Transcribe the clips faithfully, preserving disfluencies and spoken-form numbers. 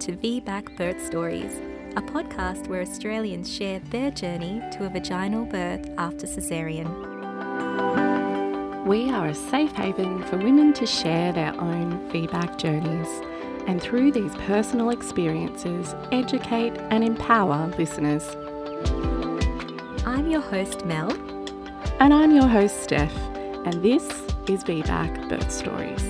to VBAC Birth Stories, a podcast where Australians share their journey to a vaginal birth after caesarean. We are a safe haven for women to share their own VBAC journeys, and through these personal experiences, educate and empower listeners. I'm your host, Mel. And I'm your host, Steph, and this is VBAC Birth Stories.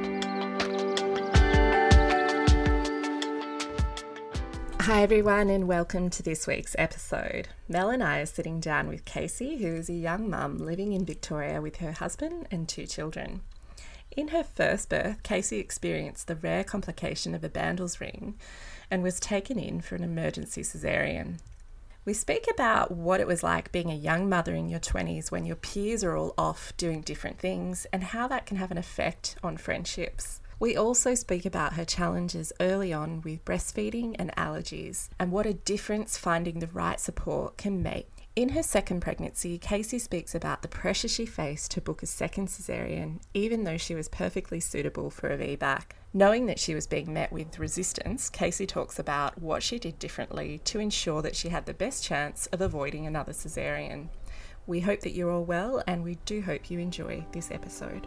Hi everyone, and welcome to this week's episode. Mel and I are sitting down with Casey, who is a young mum living in Victoria with her husband and two children. In her first birth, Casey experienced the rare complication of a Bandl's ring and was taken in for an emergency caesarean. We speak about what it was like being a young mother in your twenties when your peers are all off doing different things and how that can have an effect on friendships. We also speak about her challenges early on with breastfeeding and allergies and what a difference finding the right support can make. In her second pregnancy, Casey speaks about the pressure she faced to book a second caesarean, even though she was perfectly suitable for a VBAC. Knowing that she was being met with resistance, Casey talks about what she did differently to ensure that she had the best chance of avoiding another caesarean. We hope that you're all well, and we do hope you enjoy this episode.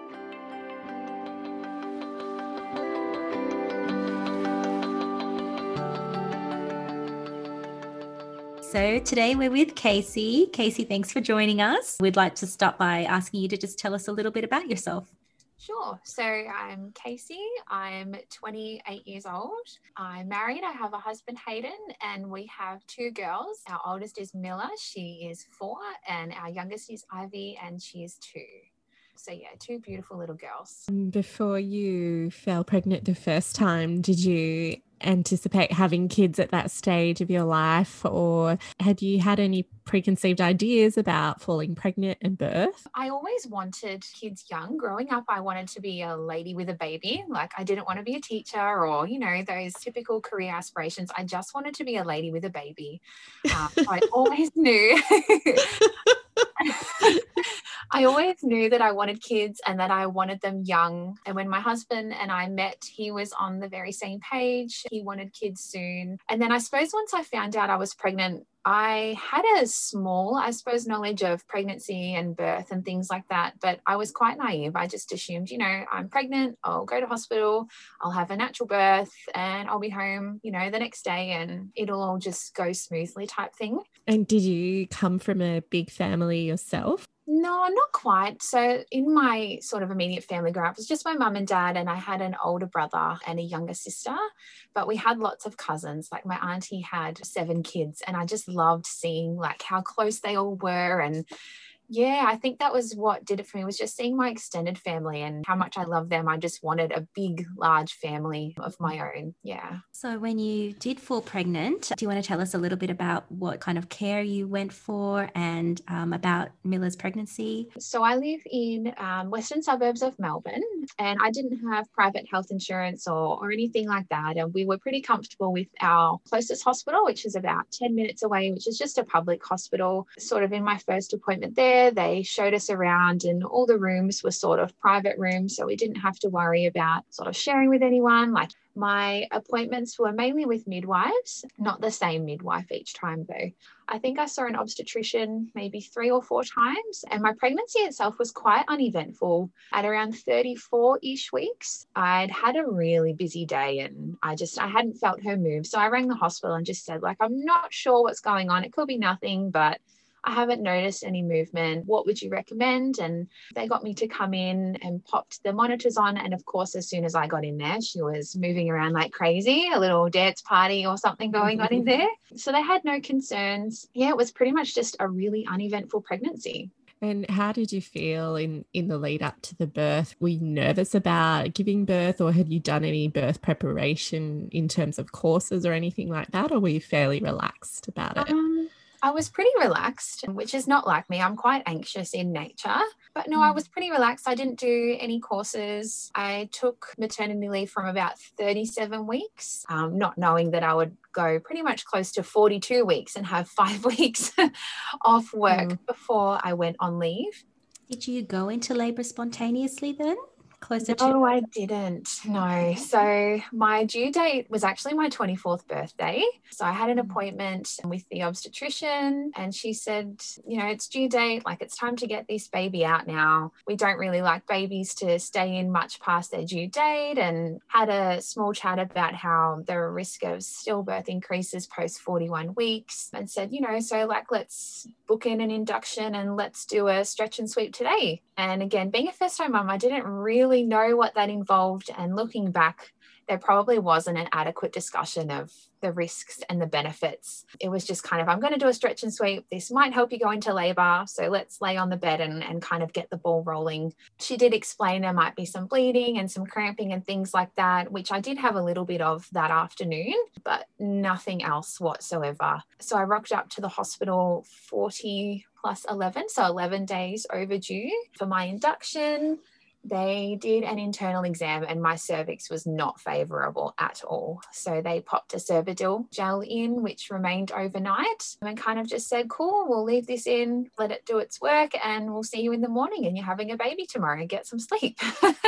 So today we're with Casey. Casey, thanks for joining us. We'd like to start by asking you to just tell us a little bit about yourself. Sure. So I'm Casey. I'm twenty-eight years old. I'm married. I have a husband, Hayden, and we have two girls. Our oldest is Milla. She is four, and our youngest is Ivy, and she is two. So yeah, two beautiful little girls. Before you fell pregnant the first time, did you anticipate having kids at that stage of your life, or had you had any preconceived ideas about falling pregnant and birth? I always wanted kids young. Growing up, I wanted to be a lady with a baby. Like, I didn't want to be a teacher or, you know, those typical career aspirations. I just wanted to be a lady with a baby. Um, so I always knew I always knew that I wanted kids and that I wanted them young. And when my husband and I met, he was on the very same page. He wanted kids soon. And then I suppose once I found out I was pregnant, I had a small, I suppose, knowledge of pregnancy and birth and things like that. But I was quite naive. I just assumed, you know, I'm pregnant, I'll go to hospital, I'll have a natural birth and I'll be home, you know, the next day and it'll all just go smoothly type thing. And did you come from a big family yourself? No, not quite. So in my sort of immediate family growing up, it was just my mum and dad, and I had an older brother and a younger sister, but we had lots of cousins. Like my auntie had seven kids, and I just loved seeing like how close they all were. And yeah, I think that was what did it for me, was just seeing my extended family and how much I love them. I just wanted a big, large family of my own. Yeah. So when you did fall pregnant, do you want to tell us a little bit about what kind of care you went for and um, about Milla's pregnancy? So I live in um, western suburbs of Melbourne, and I didn't have private health insurance or, or anything like that. And we were pretty comfortable with our closest hospital, which is about ten minutes away, which is just a public hospital. Sort of in my first appointment there, they showed us around and all the rooms were sort of private rooms, so we didn't have to worry about sort of sharing with anyone. Like my appointments were mainly with midwives, not the same midwife each time though. I think I saw an obstetrician maybe three or four times, and my pregnancy itself was quite uneventful. At around thirty-four-ish weeks, I'd had a really busy day and I just, I hadn't felt her move. So I rang the hospital and just said, like, I'm not sure what's going on. It could be nothing, but I haven't noticed any movement. What would you recommend? And they got me to come in and popped the monitors on. And of course, as soon as I got in there, she was moving around like crazy, a little dance party or something going on in there. So they had no concerns. Yeah, it was pretty much just a really uneventful pregnancy. And how did you feel in, in the lead up to the birth? Were you nervous about giving birth, or had you done any birth preparation in terms of courses or anything like that? Or were you fairly relaxed about it? Um, I was pretty relaxed, which is not like me. I'm quite anxious in nature. But no, I was pretty relaxed. I didn't do any courses. I took maternity leave from about thirty-seven weeks, um, not knowing that I would go pretty much close to forty-two weeks and have five weeks off work mm. before I went on leave. Did you go into labour spontaneously then? closer to? No, I didn't. No. So my due date was actually my twenty-fourth birthday. So I had an appointment with the obstetrician and she said, you know, it's due date, like it's time to get this baby out now. We don't really like babies to stay in much past their due date, and had a small chat about how the risk of stillbirth increases post forty-one weeks, and said, you know, so like let's book in an induction and let's do a stretch and sweep today. And again, being a first time mum, I didn't really know what that involved. And looking back, there probably wasn't an adequate discussion of the risks and the benefits. It was just kind of, I'm going to do a stretch and sweep. This might help you go into labor. So let's lay on the bed and, and kind of get the ball rolling. She did explain there might be some bleeding and some cramping and things like that, which I did have a little bit of that afternoon, but nothing else whatsoever. So I rocked up to the hospital forty plus eleven, so eleven days overdue for my induction. They did an internal exam and my cervix was not favourable at all. So they popped a Cervidil gel in, which remained overnight, and kind of just said, cool, we'll leave this in, let it do its work, and we'll see you in the morning and you're having a baby tomorrow and get some sleep.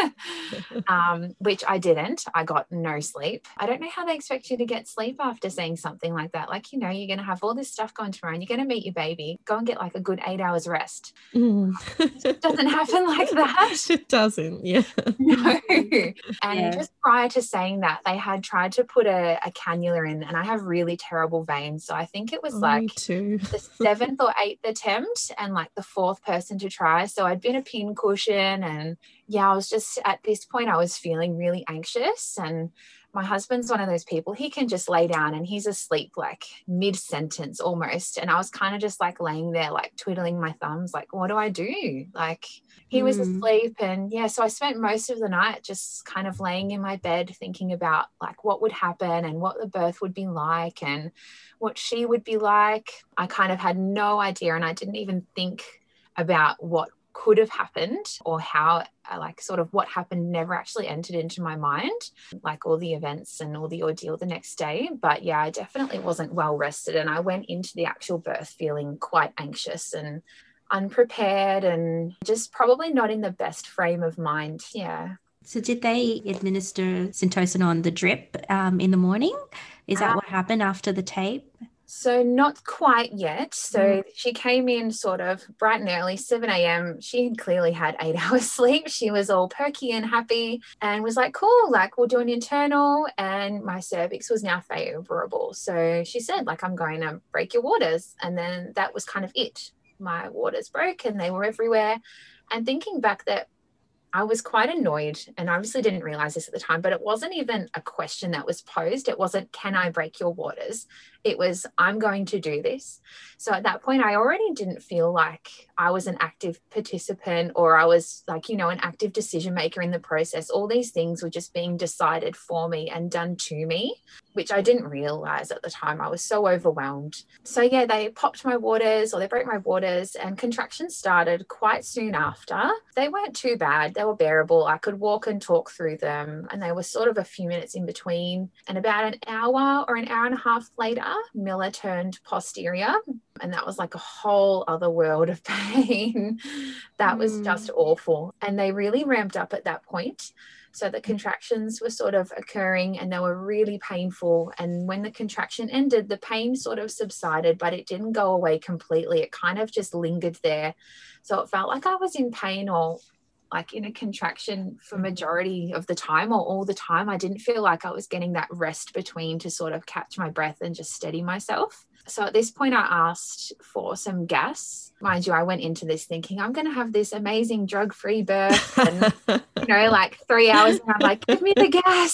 um, which I didn't. I got no sleep. I don't know how they expect you to get sleep after saying something like that. Like, you know, you're going to have all this stuff going tomorrow and you're going to meet your baby. Go and get like a good eight hours rest. Mm. It doesn't happen like that. It doesn't, yeah. No. And Yeah. just prior to saying that, they had tried to put a, a cannula in, and I have really terrible veins. So I think it was Oh, like me too. the seventh or eighth attempt and like the fourth person to try. So I'd been a pin cushion, and yeah, I was just at this point, I was feeling really anxious. And my husband's one of those people, he can just lay down and he's asleep like mid-sentence almost. And I was kind of just like laying there, like twiddling my thumbs, like, what do I do? Like he was Mm. asleep. And yeah, so I spent most of the night just kind of laying in my bed thinking about like what would happen and what the birth would be like and what she would be like. I kind of had no idea, and I didn't even think about what could have happened or how, like sort of what happened never actually entered into my mind, like all the events and all the ordeal the next day. But yeah, I definitely wasn't well rested, and I went into the actual birth feeling quite anxious and unprepared and just probably not in the best frame of mind. Yeah. So did they administer Syntocin on the drip um, in the morning? Is that Uh, what happened after the tape? So not quite yet. So she came in sort of bright and early, seven a.m. She had clearly had eight hours sleep. She was all perky and happy and was like, cool, like we'll do an internal. And my cervix was now favourable. So she said, like, I'm going to break your waters. And then that was kind of it. My waters broke and they were everywhere. And thinking back, that I was quite annoyed, and obviously didn't realize this at the time, but it wasn't even a question that was posed. It wasn't, can I break your waters? It was, I'm going to do this. So at that point, I already didn't feel like I was an active participant, or I was like, you know, an active decision maker in the process. All these things were just being decided for me and done to me, which I didn't realize at the time. I was so overwhelmed. So yeah, they popped my waters, or they broke my waters, and contractions started quite soon after. They weren't too bad. They were bearable. I could walk and talk through them, and they were sort of a few minutes in between. And about an hour or an hour and a half later, Miller turned posterior, and that was like a whole other world of pain. That was Mm. just awful. And they really ramped up at that point. So the contractions were sort of occurring and they were really painful. And when the contraction ended, the pain sort of subsided, but it didn't go away completely. It kind of just lingered there. So it felt like I was in pain, or like in a contraction for majority of the time, or all the time. I didn't feel like I was getting that rest between to sort of catch my breath and just steady myself. So at this point, I asked for some gas. Mind you, I went into this thinking I'm going to have this amazing drug-free birth, and you know, like three hours, and I'm like, give me the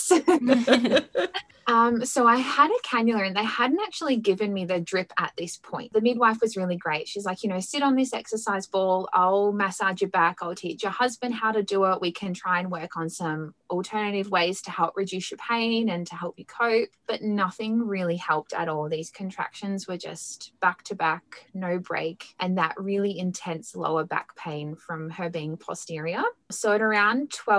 gas. Um, so I had a cannula, and they hadn't actually given me the drip at this point. The midwife was really great. She's like, you know, sit on this exercise ball. I'll massage your back. I'll teach your husband how to do it. We can try and work on some alternative ways to help reduce your pain and to help you cope. But nothing really helped at all. These contractions were just back to back, no break, and that really intense lower back pain from her being posterior. So at around twelve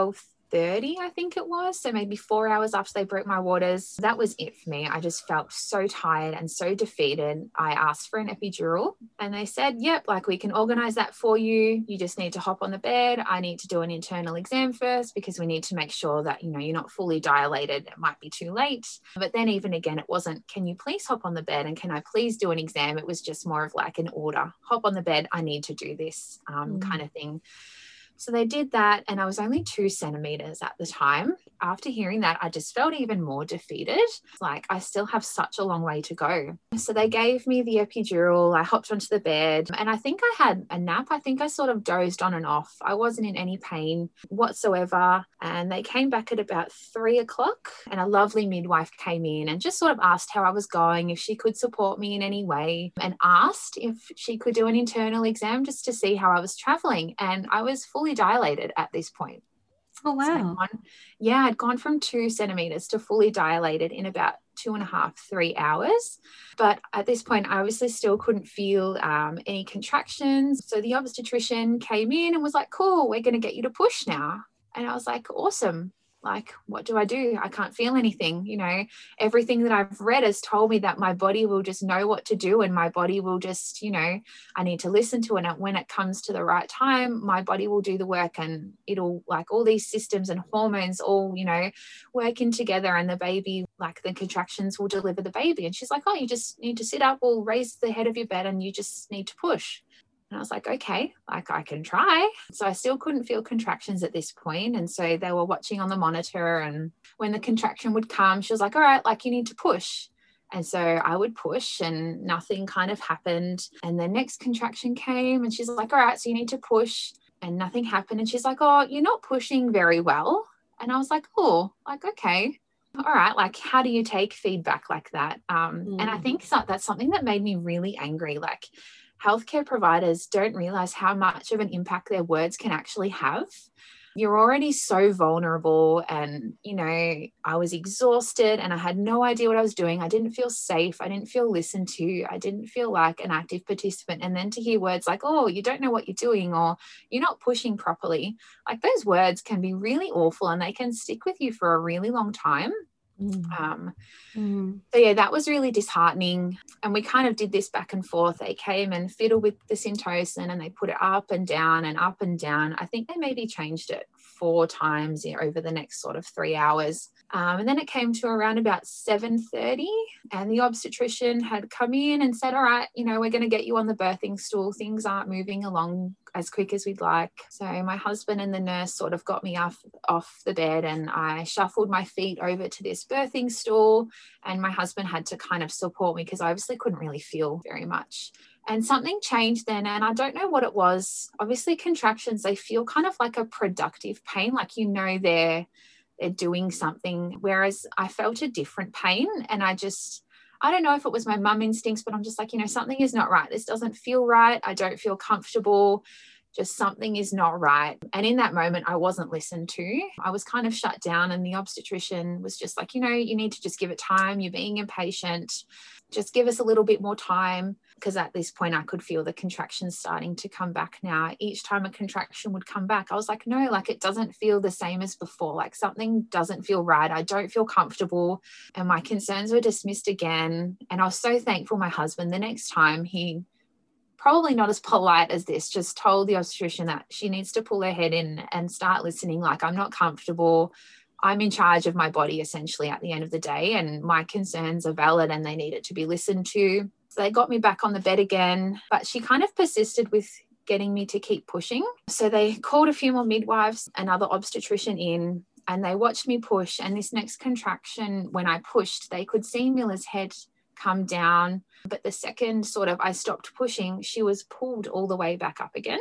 thirty, I think it was. So maybe four hours after they broke my waters. That was it for me. I just felt so tired and so defeated. I asked for an epidural and they said, yep, like we can organize that for you. You just need to hop on the bed. I need to do an internal exam first because we need to make sure that, you know, you're not fully dilated. It might be too late. But then even again, it wasn't, can you please hop on the bed and can I please do an exam? It was just more of like an order. Hop on the bed. I need to do this um, mm. kind of thing. So they did that and I was only two centimeters at the time. After hearing that, I just felt even more defeated. Like I still have such a long way to go. So they gave me the epidural. I hopped onto the bed and I think I had a nap. I think I sort of dozed on and off. I wasn't in any pain whatsoever. And they came back at about three o'clock and a lovely midwife came in and just sort of asked how I was going, if she could support me in any way, and asked if she could do an internal exam just to see how I was traveling. And I was fully dilated at this point. Oh, wow. So I'd gone, yeah, I'd gone from two centimeters to fully dilated in about two and a half, three hours. But at this point, I obviously still couldn't feel um, any contractions. So the obstetrician came in and was like, cool, we're going to get you to push now. And I was like, awesome. Like, what do I do? I can't feel anything. You know, everything that I've read has told me that my body will just know what to do and my body will just, you know, I need to listen to it. And when it comes to the right time, my body will do the work and it'll like all these systems and hormones all, you know, working together and the baby, like the contractions will deliver the baby. And she's like, oh, you just need to sit up or raise the head of your bed and you just need to push. And I was like, okay, like I can try. So I still couldn't feel contractions at this point. And so they were watching on the monitor and when the contraction would come, she was like, all right, like you need to push. And so I would push and nothing kind of happened. And the next contraction came and she's like, all right, so you need to push and nothing happened. And she's like, oh, you're not pushing very well. And I was like, oh, like, okay. All right, like how do you take feedback like that? Um, mm. And I think so, that's something that made me really angry. Like, healthcare providers don't realize how much of an impact their words can actually have. You're already so vulnerable and, you know, I was exhausted and I had no idea what I was doing. I didn't feel safe. I didn't feel listened to. I didn't feel like an active participant. And then to hear words like, oh, you don't know what you're doing or you're not pushing properly. Like those words can be really awful and they can stick with you for a really long time. Mm. Um, mm. So yeah, that was really disheartening. And we kind of did this back and forth. They came and fiddled with the Syntocin and they put it up and down and up and down. I think they maybe changed it four times you know, over the next sort of three hours. Um, and then it came to around about seven thirty and the obstetrician had come in and said, all right, you know, we're going to get you on the birthing stool. Things aren't moving along as quick as we'd like. So my husband and the nurse sort of got me off, off the bed and I shuffled my feet over to this birthing stool and my husband had to kind of support me because I obviously couldn't really feel very much. And something changed then, and I don't know what it was. Obviously, contractions, they feel kind of like a productive pain, like you know they're they're doing something, whereas I felt a different pain, and I just, I don't know if it was my mum instincts, but I'm just like, you know, something is not right. This doesn't feel right. I don't feel comfortable. Just something is not right. And in that moment, I wasn't listened to. I was kind of shut down, and the obstetrician was just like, you know, you need to just give it time. You're being impatient. Just give us a little bit more time. Because at this point I could feel the contractions starting to come back now. Each time a contraction would come back, I was like, no, like it doesn't feel the same as before. Like something doesn't feel right. I don't feel comfortable. And my concerns were dismissed again. And I was so thankful my husband, the next time, he probably not as polite as this, just told the obstetrician that she needs to pull her head in and start listening. Like, I'm not comfortable. I'm in charge of my body essentially at the end of the day, and my concerns are valid and they needed to be listened to. So they got me back on the bed again, but she kind of persisted with getting me to keep pushing. So they called a few more midwives, another obstetrician in, and they watched me push. And this next contraction, when I pushed, they could see Milla's head come down. But the second sort of I stopped pushing, she was pulled all the way back up again.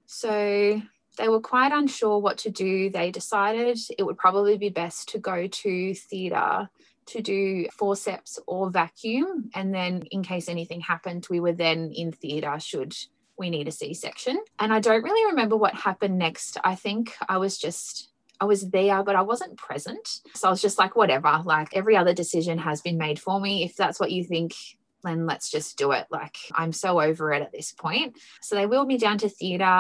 So they were quite unsure what to do. They decided it would probably be best to go to theatre to do forceps or vacuum. And then in case anything happened, we were then in theatre should we need a C-section. And I don't really remember what happened next. I think I was just, I was there, but I wasn't present. So I was just like, whatever, like every other decision has been made for me. If that's what you think, then let's just do it. Like, I'm so over it at this point. So they wheeled me down to theatre.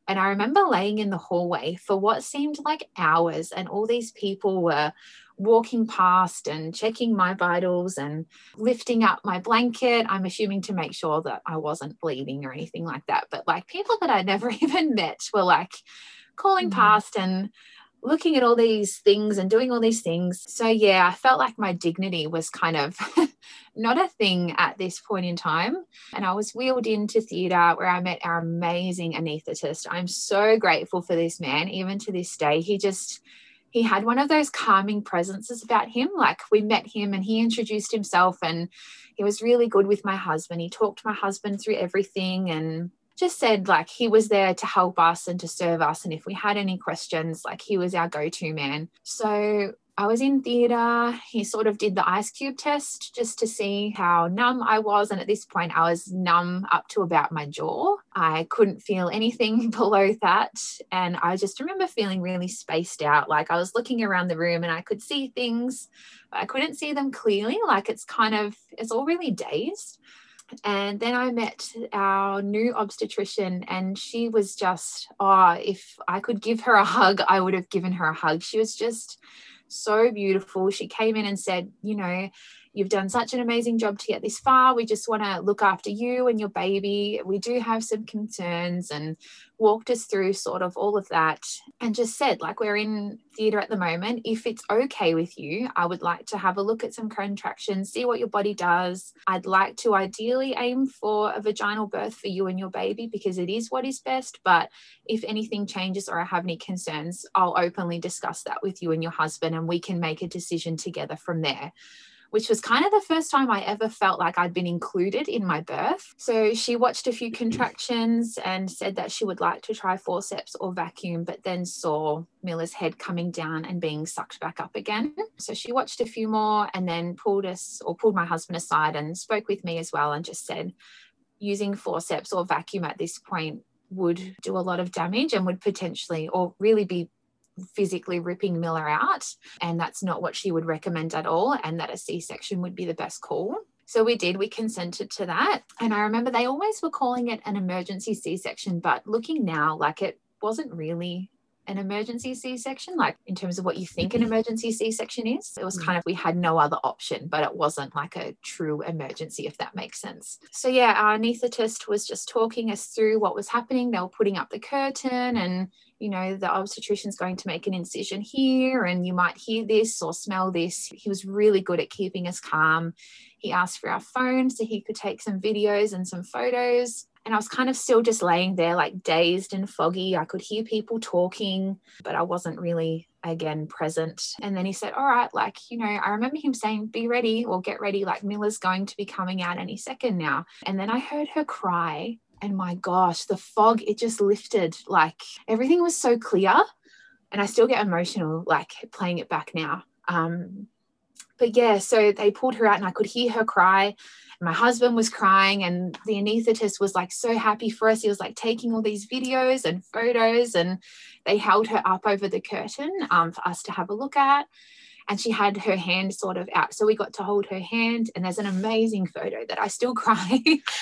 And I remember laying in the hallway for what seemed like hours, and all these people were walking past and checking my vitals and lifting up my blanket, I'm assuming to make sure that I wasn't bleeding or anything like that. But like people that I'd never even met were like calling mm-hmm. past and looking at all these things and doing all these things. So yeah, I felt like my dignity was kind of not a thing at this point in time. And I was wheeled into theatre where I met our amazing anaesthetist. I'm so grateful for this man, even to this day. He just, he had one of those calming presences about him. Like we met him and he introduced himself and he was really good with my husband. He talked to my husband through everything and just said like he was there to help us and to serve us. And if we had any questions, like he was our go-to man. So I was in theatre. He sort of did the ice cube test just to see how numb I was. And at this point, I was numb up to about my jaw. I couldn't feel anything below that. And I just remember feeling really spaced out. Like I was looking around the room and I could see things, but I couldn't see them clearly. Like it's kind of, it's all really dazed. And then I met our new obstetrician and she was just, oh, if I could give her a hug, I would have given her a hug. She was just so beautiful. She came in and said, you know, you've done such an amazing job to get this far. We just want to look after you and your baby. We do have some concerns, and walked us through sort of all of that and just said, like, we're in theatre at the moment. If it's okay with you, I would like to have a look at some contractions, see what your body does. I'd like to ideally aim for a vaginal birth for you and your baby because it is what is best. But if anything changes or I have any concerns, I'll openly discuss that with you and your husband and we can make a decision together from there. Which was kind of the first time I ever felt like I'd been included in my birth. So she watched a few contractions and said that she would like to try forceps or vacuum, but then saw Milla's head coming down and being sucked back up again. So she watched a few more and then pulled us or pulled my husband aside and spoke with me as well and just said using forceps or vacuum at this point would do a lot of damage and would potentially or really be physically ripping Milla out, and that's not what she would recommend at all, and that a C-section would be the best call. So we did, we consented to that. And I remember they always were calling it an emergency C-section, but looking now, like it wasn't really an emergency C-section, like in terms of what you think an emergency C-section is. It was kind of, we had no other option, but it wasn't like a true emergency, if that makes sense. So yeah, our anaesthetist was just talking us through what was happening. They were putting up the curtain and, you know, the obstetrician's going to make an incision here and you might hear this or smell this. He was really good at keeping us calm. He asked for our phone so he could take some videos and some photos. And I was kind of still just laying there like dazed and foggy. I could hear people talking, but I wasn't really, again, present. And then he said, all right, like, you know, I remember him saying, be ready or get ready, like Milla's going to be coming out any second now. And then I heard her cry. And my gosh, the fog, it just lifted. Like everything was so clear. And I still get emotional, like playing it back now. Um, but yeah, so they pulled her out and I could hear her cry. My husband was crying and the anaesthetist was like so happy for us. He was like taking all these videos and photos and they held her up over the curtain um, for us to have a look at. And she had her hand sort of out. So we got to hold her hand and there's an amazing photo that I still cry.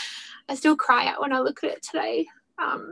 I still cry out when I look at it today. Um,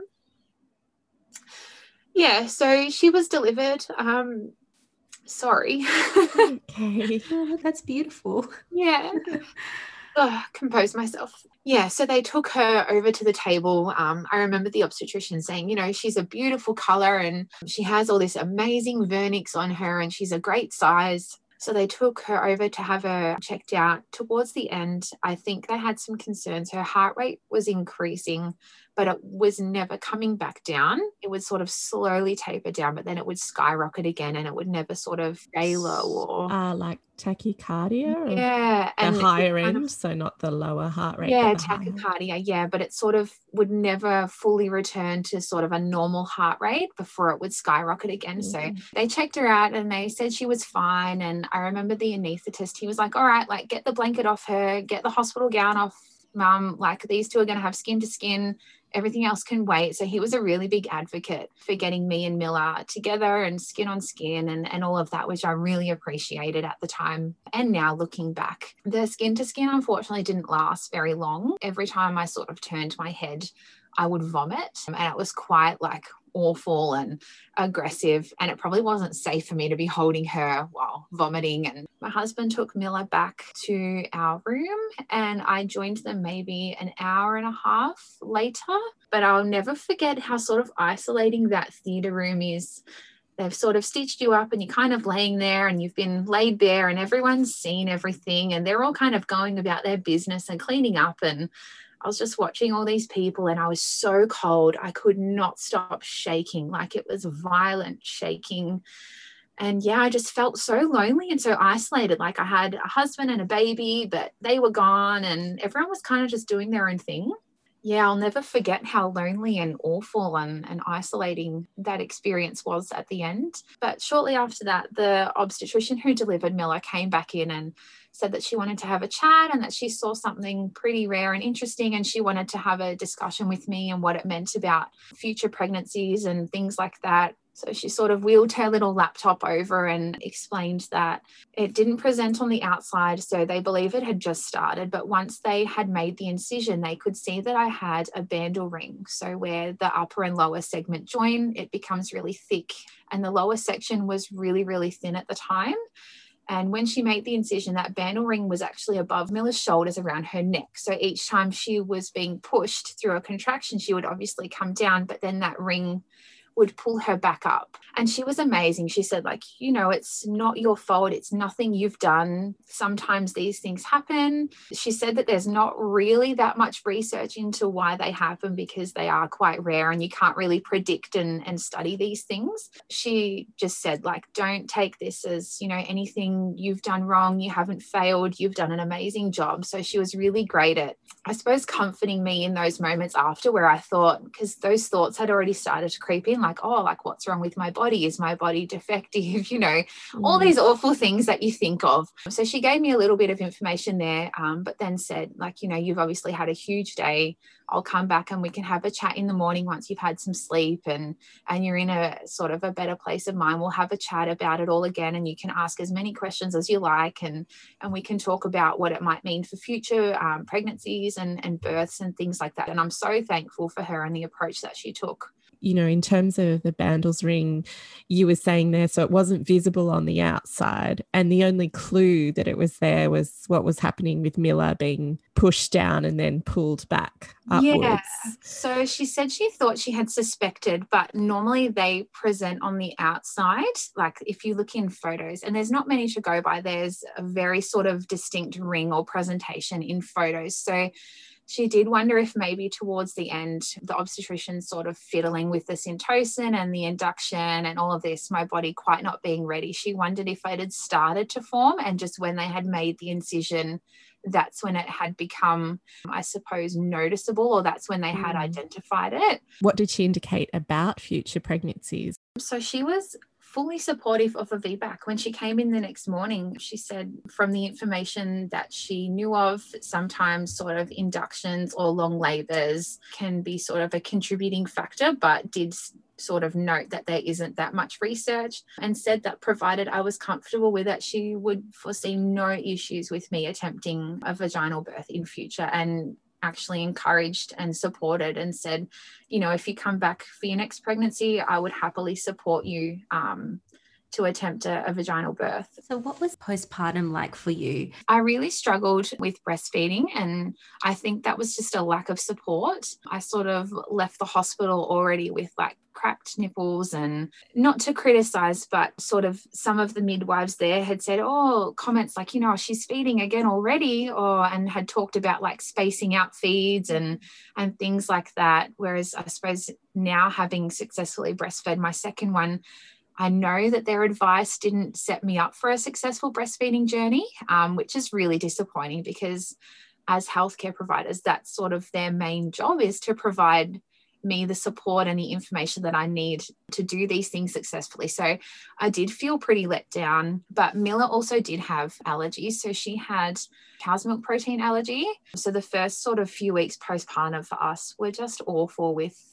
yeah, so she was delivered. Um, sorry. Okay, oh, that's beautiful. Yeah. Oh, compose myself. Yeah, so they took her over to the table. Um, I remember the obstetrician saying, you know, she's a beautiful colour and she has all this amazing vernix on her and she's a great size. So they took her over to have her checked out. Towards the end, I think they had some concerns. Her heart rate was increasing, but it was never coming back down. It would sort of slowly taper down, but then it would skyrocket again and it would never sort of stay low or... Uh, like tachycardia? Yeah. The and higher end, kind of, so not the lower heart rate. Yeah, but tachycardia, yeah, but it sort of would never fully return to sort of a normal heart rate before it would skyrocket again. Mm-hmm. So they checked her out and they said she was fine. And I remember the anaesthetist, he was like, all right, like get the blanket off her, get the hospital gown off mum, like these two are going to have skin to skin. Everything else can wait. So he was a really big advocate for getting me and Milla together and skin on skin and, and all of that, which I really appreciated at the time. And now looking back, the skin to skin unfortunately didn't last very long. Every time I sort of turned my head, I would vomit. And it was quite like awful and aggressive, and it probably wasn't safe for me to be holding her while vomiting. And my husband took Milla back to our room, and I joined them maybe an hour and a half later. But I'll never forget how sort of isolating that theatre room is. They've sort of stitched you up and you're kind of laying there and you've been laid bare and everyone's seen everything and they're all kind of going about their business and cleaning up. And I was just watching all these people and I was so cold. I could not stop shaking. Like, it was violent shaking. And yeah, I just felt so lonely and so isolated. Like, I had a husband and a baby, but they were gone and everyone was kind of just doing their own thing. Yeah, I'll never forget how lonely and awful and, and isolating that experience was at the end. But shortly after that, the obstetrician who delivered Milla came back in and said that she wanted to have a chat and that she saw something pretty rare and interesting, and she wanted to have a discussion with me and what it meant about future pregnancies and things like that. So she sort of wheeled her little laptop over and explained that it didn't present on the outside, so they believe it had just started. But once they had made the incision, they could see that I had a bandle ring. So where the upper and lower segment join, it becomes really thick. And the lower section was really, really thin at the time. And when she made the incision, that bandle ring was actually above Milla's shoulders around her neck. So each time she was being pushed through a contraction, she would obviously come down, but then that ring would pull her back up. And she was amazing. She said, like, you know, it's not your fault. It's nothing you've done. Sometimes these things happen. She said that there's not really that much research into why they happen because they are quite rare and you can't really predict and, and study these things. She just said, like, don't take this as, you know, anything you've done wrong. You haven't failed. You've done an amazing job. So she was really great at, I suppose, comforting me in those moments after, where I thought, because those thoughts had already started to creep in, like, oh, like, what's wrong with my body? Is my body defective? You know, mm. all these awful things that you think of. So she gave me a little bit of information there, um, but then said, like, you know, you've obviously had a huge day. I'll come back and we can have a chat in the morning once you've had some sleep and and you're in a sort of a better place of mind. We'll have a chat about it all again and you can ask as many questions as you like, and and we can talk about what it might mean for future um, pregnancies and, and births and things like that. And I'm so thankful for her and the approach that she took. You know, in terms of the Bandles ring, you were saying there, so it wasn't visible on the outside. And the only clue that it was there was what was happening with Milla being pushed down and then pulled back upwards. Yeah. So she said she thought she had suspected, but normally they present on the outside. Like, if you look in photos, and there's not many to go by, there's a very sort of distinct ring or presentation in photos. So she did wonder if maybe towards the end, the obstetrician sort of fiddling with the Syntocin and the induction and all of this, my body quite not being ready. She wondered if it had started to form, and just when they had made the incision, that's when it had become, I suppose, noticeable, or that's when they had mm. identified it. What did she indicate about future pregnancies? So she was fully supportive of a V BAC. When she came in the next morning, she said from the information that she knew of, sometimes sort of inductions or long labours can be sort of a contributing factor, but did sort of note that there isn't that much research, and said that provided I was comfortable with it, she would foresee no issues with me attempting a vaginal birth in future, and actually encouraged and supported and said, you know, if you come back for your next pregnancy, I would happily support you um, to attempt a, a vaginal birth. So what was postpartum like for you? I really struggled with breastfeeding, and I think that was just a lack of support. I sort of left the hospital already with like cracked nipples, and not to criticize, but sort of some of the midwives there had said, oh, comments like, you know, she's feeding again already, or and had talked about like spacing out feeds and and things like that. Whereas I suppose now, having successfully breastfed my second one, I know that their advice didn't set me up for a successful breastfeeding journey, um, which is really disappointing, because as healthcare providers, that's sort of their main job, is to provide me the support and the information that I need to do these things successfully. So I did feel pretty let down, but Milla also did have allergies. So she had cow's milk protein allergy. So the first sort of few weeks postpartum for us were just awful, with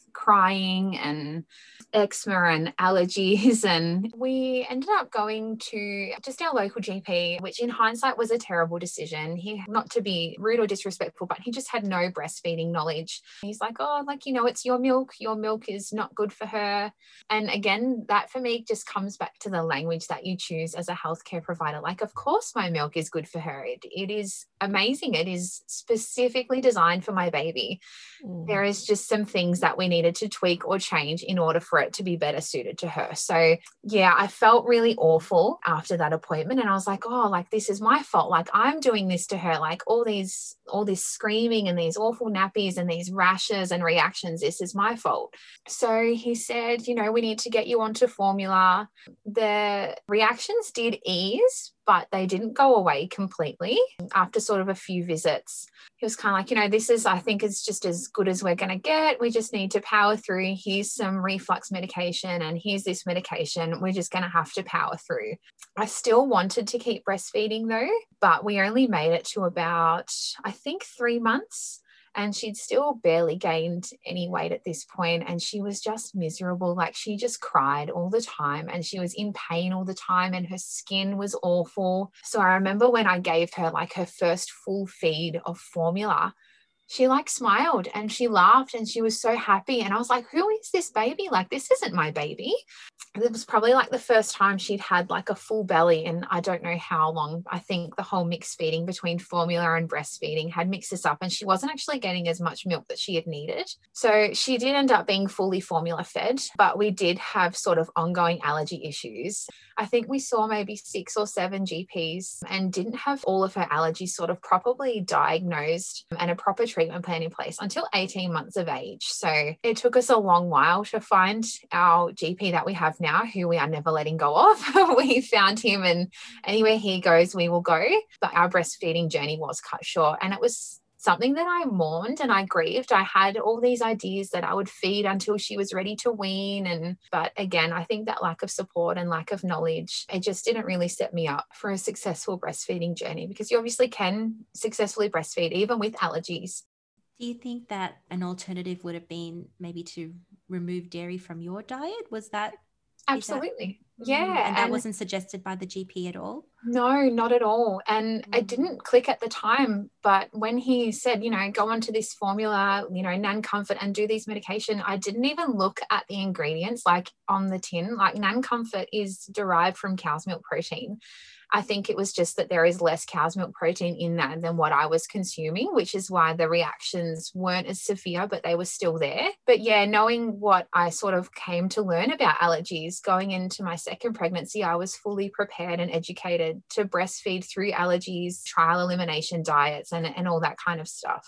crying and eczema and allergies. And we ended up going to just our local G P, which in hindsight was a terrible decision. He, not to be rude or disrespectful, but he just had no breastfeeding knowledge. He's like, oh, like, you know, it's your milk. Your milk is not good for her. And again, that for me just comes back to the language that you choose as a healthcare provider. Like, of course, my milk is good for her. It, it is amazing. It is specifically designed for my baby. Mm. There is just some things that we needed to tweak or change in order for it to be better suited to her. So yeah, I felt really awful after that appointment. And I was like, oh, like, this is my fault. Like, I'm doing this to her, like all these, all this screaming and these awful nappies and these rashes and reactions. This is my fault. So he said, you know, we need to get you onto formula. The reactions did ease, but they didn't go away completely after sort of a few visits. He was kind of like, you know, this is, I think it's just as good as we're going to get. We just need to power through. Here's some reflux medication and here's this medication. We're just going to have to power through. I still wanted to keep breastfeeding though, but we only made it to about, I think, three months. And she'd still barely gained any weight at this point, and she was just miserable. Like, she just cried all the time and she was in pain all the time and her skin was awful. So I remember when I gave her like her first full feed of formula, she like smiled and she laughed and she was so happy. And I was like, who is this baby? Like, this isn't my baby. It was probably like the first time she'd had like a full belly, and I don't know how long. I think the whole mixed feeding between formula and breastfeeding had mixed us up, and she wasn't actually getting as much milk that she had needed. So she did end up being fully formula fed, but we did have sort of ongoing allergy issues. I think we saw maybe six or seven G Ps and didn't have all of her allergies sort of properly diagnosed and a proper treatment plan in place until eighteen months of age. So it took us a long while to find our G P that we have now, who we are never letting go of. We found him, and anywhere he goes, we will go. But our breastfeeding journey was cut short, and it was something that I mourned and I grieved. I had all these ideas that I would feed until she was ready to wean. And, but again, I think that lack of support and lack of knowledge, it just didn't really set me up for a successful breastfeeding journey, because you obviously can successfully breastfeed even with allergies. Do you think that an alternative would have been maybe to remove dairy from your diet? Was that? Absolutely. That, yeah. And that and wasn't suggested by the G P at all? No, not at all. And mm. it didn't click at the time. But when he said, you know, go onto this formula, you know, Nan Comfort and do these medication, I didn't even look at the ingredients like on the tin. Like, Nan Comfort is derived from cow's milk protein. I think it was just that there is less cow's milk protein in that than what I was consuming, which is why the reactions weren't as severe, but they were still there. But yeah, knowing what I sort of came to learn about allergies going into my second pregnancy, I was fully prepared and educated to breastfeed through allergies, trial elimination diets, and, and all that kind of stuff.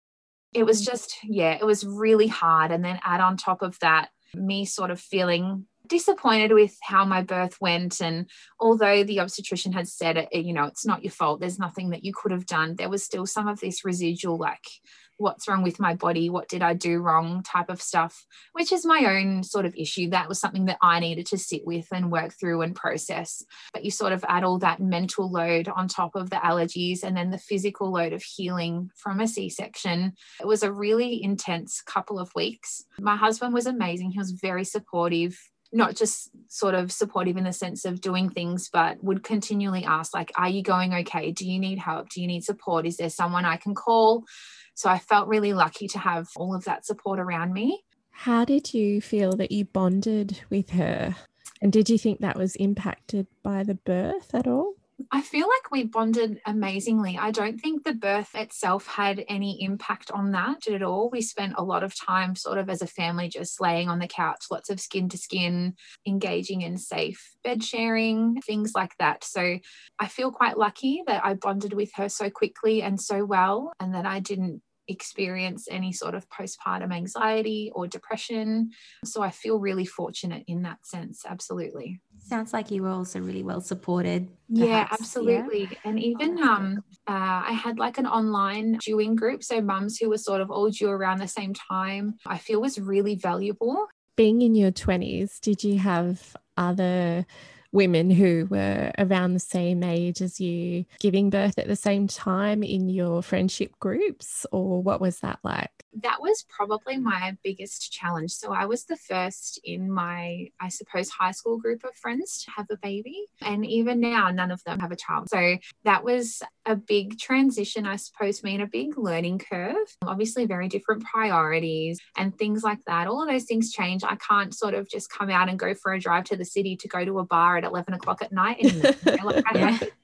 It was just, yeah, it was really hard. And then add on top of that, me sort of feeling disappointed with how my birth went. And although the obstetrician had said, you know, it's not your fault, there's nothing that you could have done, there was still some of this residual, like, what's wrong with my body? What did I do wrong type of stuff, which is my own sort of issue. That was something that I needed to sit with and work through and process. But you sort of add all that mental load on top of the allergies and then the physical load of healing from a C-section. It was a really intense couple of weeks. My husband was amazing. He was very supportive. Not just sort of supportive in the sense of doing things, but would continually ask, like, are you going okay? Do you need help? Do you need support? Is there someone I can call? So I felt really lucky to have all of that support around me. How did you feel that you bonded with her? And did you think that was impacted by the birth at all? I feel like we bonded amazingly. I don't think the birth itself had any impact on that at all. We spent a lot of time sort of as a family just laying on the couch, lots of skin to skin, engaging in safe bed sharing, things like that. So I feel quite lucky that I bonded with her so quickly and so well, and that I didn't experience any sort of postpartum anxiety or depression. So I feel really fortunate in that sense. Absolutely. Sounds like you were also really well supported. Yeah, absolutely. Yeah. And even um, uh, I had like an online dewing group. So mums who were sort of all due around the same time, I feel was really valuable. Being in your twenties, did you have other women who were around the same age as you giving birth at the same time in your friendship groups, or what was that like? That was probably my biggest challenge. So I was the first in my, I suppose, high school group of friends to have a baby. And even now, none of them have a child. So that was a big transition, I suppose, for me, and a big learning curve. Obviously, very different priorities and things like that. All of those things change. I can't sort of just come out and go for a drive to the city to go to a bar at eleven o'clock at night anymore. You know, like I have this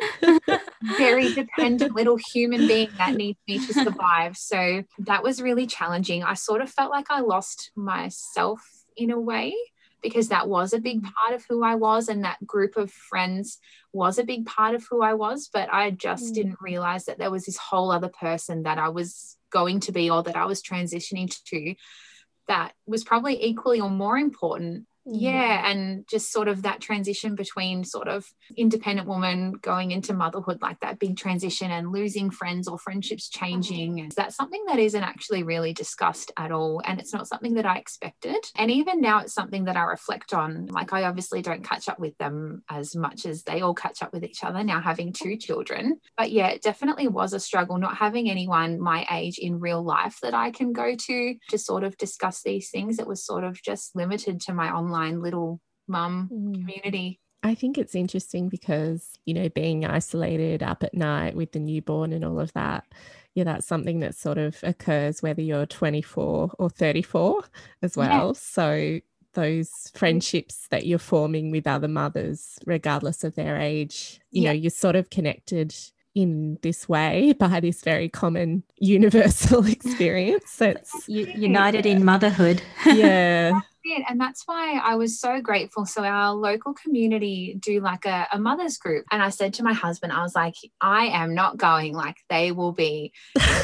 very dependent little human being that needs me to survive. So that was really challenging. I sort of felt like I lost myself in a way, because that was a big part of who I was, and that group of friends was a big part of who I was, but I just mm. didn't realize that there was this whole other person that I was going to be, or that I was transitioning to, that was probably equally or more important. Yeah, and just sort of that transition between sort of independent woman going into motherhood, like that big transition, and losing friends or friendships changing. And that's something that isn't actually really discussed at all. And it's not something that I expected. And even now it's something that I reflect on. Like, I obviously don't catch up with them as much as they all catch up with each other now, having two children. But yeah, it definitely was a struggle not having anyone my age in real life that I can go to to sort of discuss these things. It was sort of just limited to my online little mum mm. community. I think it's interesting because, you know, being isolated up at night with the newborn and all of that, yeah, that's something that sort of occurs whether you're twenty-four or thirty-four as well. Yeah. So those friendships that you're forming with other mothers, regardless of their age, you yeah. know, you're sort of connected in this way by this very common universal experience. That's united in motherhood. Yeah. And that's why I was so grateful. So our local community do like a, a mother's group. And I said to my husband, I was like, I am not going. Like, they will be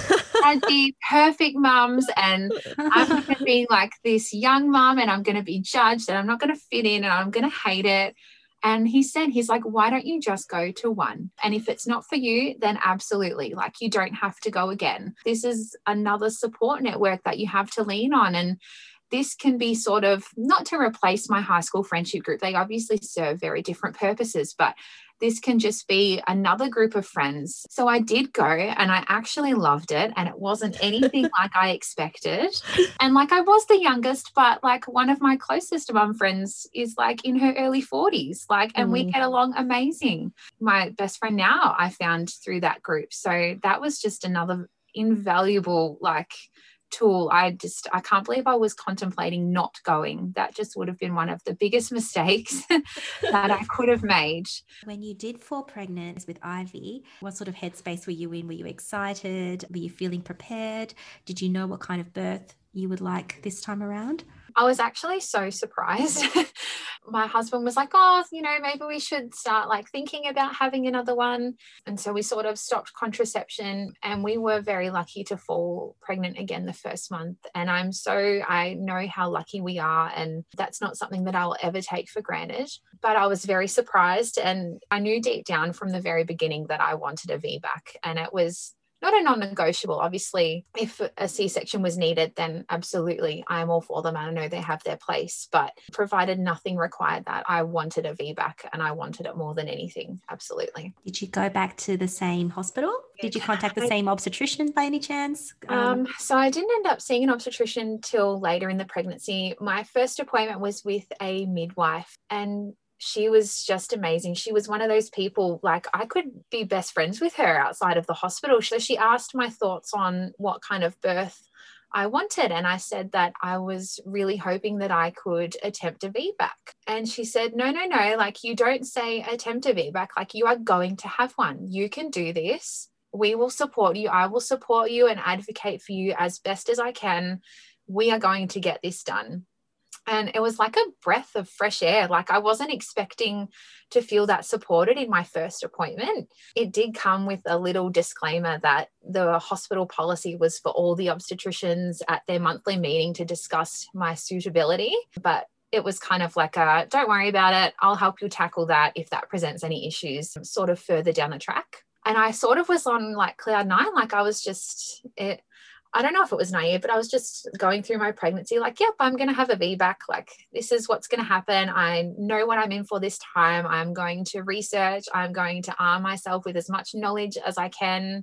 the perfect mums, and I'm going to be like this young mum, and I'm going to be judged, and I'm not going to fit in, and I'm going to hate it. And he said, he's like, why don't you just go to one? And if it's not for you, then absolutely, like, you don't have to go again. This is another support network that you have to lean on. And this can be sort of not to replace my high school friendship group. They obviously serve very different purposes, but this can just be another group of friends. So I did go, and I actually loved it, and it wasn't anything like I expected. And like, I was the youngest, but like, one of my closest mum friends is like in her early forties, like, and mm. we get along amazing. My best friend now I found through that group. So that was just another invaluable like tool. I just, I can't believe I was contemplating not going. That just would have been one of the biggest mistakes that I could have made. When you did fall pregnant with Ivy, what sort of headspace were you in? Were you excited? Were you feeling prepared? Did you know what kind of birth you would like this time around? I was actually so surprised. My husband was like, oh, you know, maybe we should start like thinking about having another one. And so we sort of stopped contraception, and we were very lucky to fall pregnant again the first month. And I'm so, I know how lucky we are, and that's not something that I'll ever take for granted. But I was very surprised, and I knew deep down from the very beginning that I wanted a V BAC, and it was not a non-negotiable. Obviously, if a C-section was needed, then absolutely, I'm all for them. I know they have their place, but provided nothing required that, I wanted a V BAC, and I wanted it more than anything. Absolutely. Did you go back to the same hospital? Did you contact the I, same obstetrician by any chance? Um, um, so I didn't end up seeing an obstetrician till later in the pregnancy. My first appointment was with a midwife, and she was just amazing. She was one of those people, like, I could be best friends with her outside of the hospital. So she asked my thoughts on what kind of birth I wanted. And I said that I was really hoping that I could attempt a V BAC. And she said, no, no, no, like, you don't say attempt a V BAC, like, you are going to have one. You can do this. We will support you. I will support you and advocate for you as best as I can. We are going to get this done. And it was like a breath of fresh air. Like, I wasn't expecting to feel that supported in my first appointment. It did come with a little disclaimer that the hospital policy was for all the obstetricians at their monthly meeting to discuss my suitability. But it was kind of like a, don't worry about it. I'll help you tackle that if that presents any issues sort of further down the track. And I sort of was on like cloud nine. Like, I was just, it, I don't know if it was naive, but I was just going through my pregnancy like, yep, I'm going to have a V BAC. Like, this is what's going to happen. I know what I'm in for this time. I'm going to research. I'm going to arm myself with as much knowledge as I can.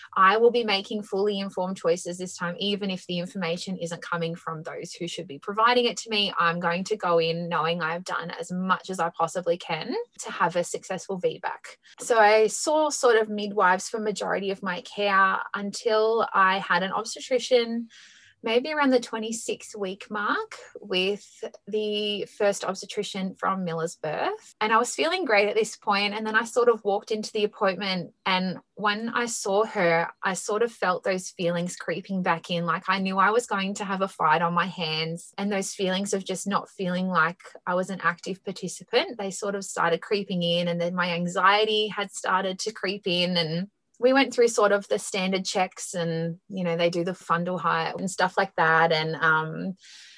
I will be making fully informed choices this time, even if the information isn't coming from those who should be providing it to me. I'm going to go in knowing I've done as much as I possibly can to have a successful V BAC. So I saw sort of midwives for majority of my care until I had an obstetrician maybe around the twenty-six week mark with the first obstetrician from Miller's Birth. And I was feeling great at this point. And then I sort of walked into the appointment, and when I saw her, I sort of felt those feelings creeping back in. Like, I knew I was going to have a fight on my hands, and those feelings of just not feeling like I was an active participant, they sort of started creeping in. And then my anxiety had started to creep in, and we went through sort of the standard checks, and, you know, they do the fundal height and stuff like that. And um,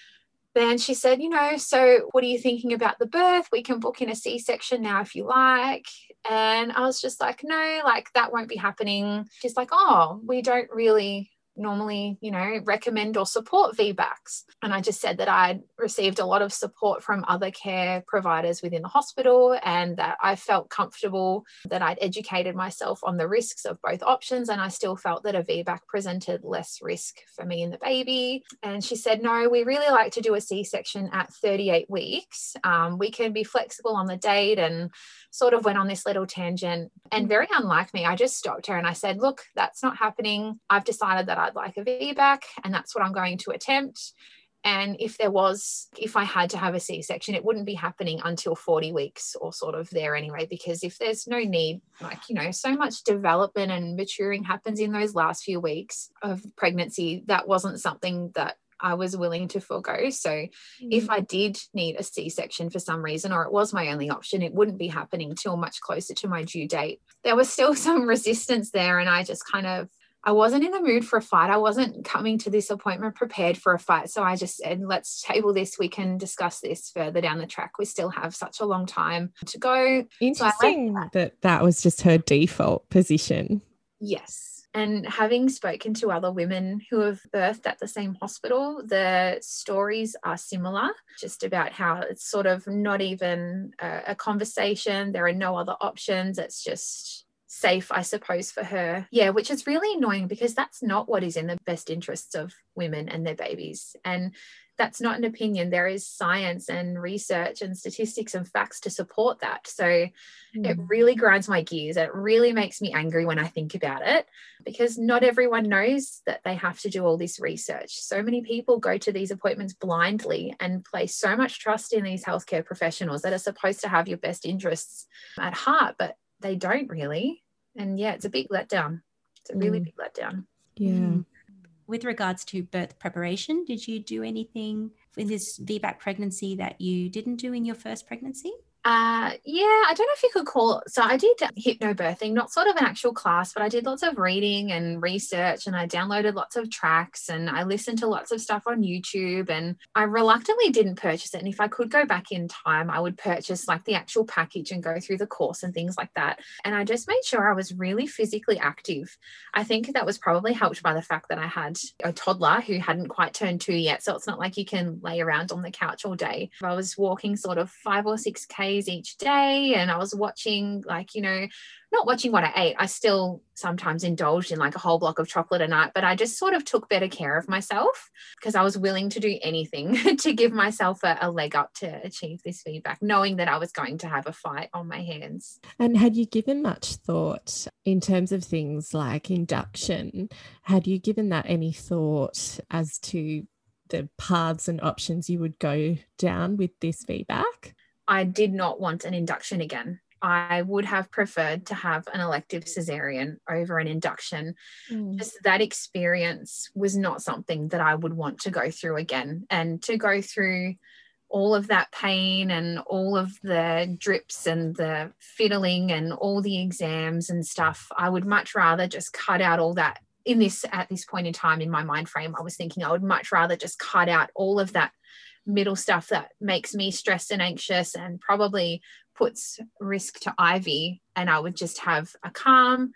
then she said, you know, so what are you thinking about the birth? We can book in a C-section now if you like. And I was just like, no, like, that won't be happening. She's like, oh, we don't really normally, you know, recommend or support V BACs. And I just said that I'd received a lot of support from other care providers within the hospital, and that I felt comfortable, that I'd educated myself on the risks of both options, and I still felt that a V BAC presented less risk for me and the baby. And she said, no, we really like to do a C-section at thirty-eight weeks. Um, we can be flexible on the date, and sort of went on this little tangent. And very unlike me, I just stopped her and I said, look, that's not happening. I've decided that I'd like a V BAC, and that's what I'm going to attempt. And if there was, if I had to have a C-section, it wouldn't be happening until forty weeks or sort of there anyway, because if there's no need, like, you know, so much development and maturing happens in those last few weeks of pregnancy, that wasn't something that I was willing to forego. So mm. if I did need a C-section for some reason, or it was my only option, it wouldn't be happening till much closer to my due date. There was still some resistance there, and I just kind of, I wasn't in the mood for a fight. I wasn't coming to this appointment prepared for a fight. So I just said, let's table this. We can discuss this further down the track. We still have such a long time to go. Interesting so that. that that was just her default position. Yes. And having spoken to other women who have birthed at the same hospital, the stories are similar, just about how it's sort of not even a, a conversation. There are no other options. It's just safe, I suppose, for her. Yeah, which is really annoying, because that's not what is in the best interests of women and their babies. And that's not an opinion. There is science and research and statistics and facts to support that. So mm. it really grinds my gears. It really makes me angry when I think about it, because not everyone knows that they have to do all this research. So many people go to these appointments blindly and place so much trust in these healthcare professionals that are supposed to have your best interests at heart, but they don't really. And yeah, it's a big letdown. It's a really mm. big letdown. Yeah. Mm. With regards to birth preparation, did you do anything in this V BAC pregnancy that you didn't do in your first pregnancy? Uh, yeah, I don't know if you could call it. So I did hypnobirthing, not sort of an actual class, but I did lots of reading and research, and I downloaded lots of tracks, and I listened to lots of stuff on YouTube, and I reluctantly didn't purchase it. And if I could go back in time, I would purchase like the actual package and go through the course and things like that. And I just made sure I was really physically active. I think that was probably helped by the fact that I had a toddler who hadn't quite turned two yet. So it's not like you can lay around on the couch all day. I was walking sort of five or six K each day, and I was watching, like, you know, not watching what I ate. I still sometimes indulged in like a whole block of chocolate a night, but I just sort of took better care of myself, because I was willing to do anything to give myself a, a leg up to achieve this V BAC, knowing that I was going to have a fight on my hands. And had you given much thought in terms of things like induction? Had you given that any thought as to the paths and options you would go down with this V BAC? I did not want an induction again. I would have preferred to have an elective cesarean over an induction. Mm. Just that experience was not something that I would want to go through again. And to go through all of that pain and all of the drips and the fiddling and all the exams and stuff, I would much rather just cut out all that. In this, at this point in time in my mind frame, I was thinking I would much rather just cut out all of that middle stuff that makes me stressed and anxious and probably puts risk to Ivy, and I would just have a calm,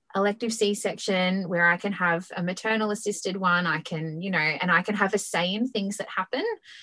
elective C-section where I can have a maternal assisted one. I can, you know, and I can have a say in things that happen.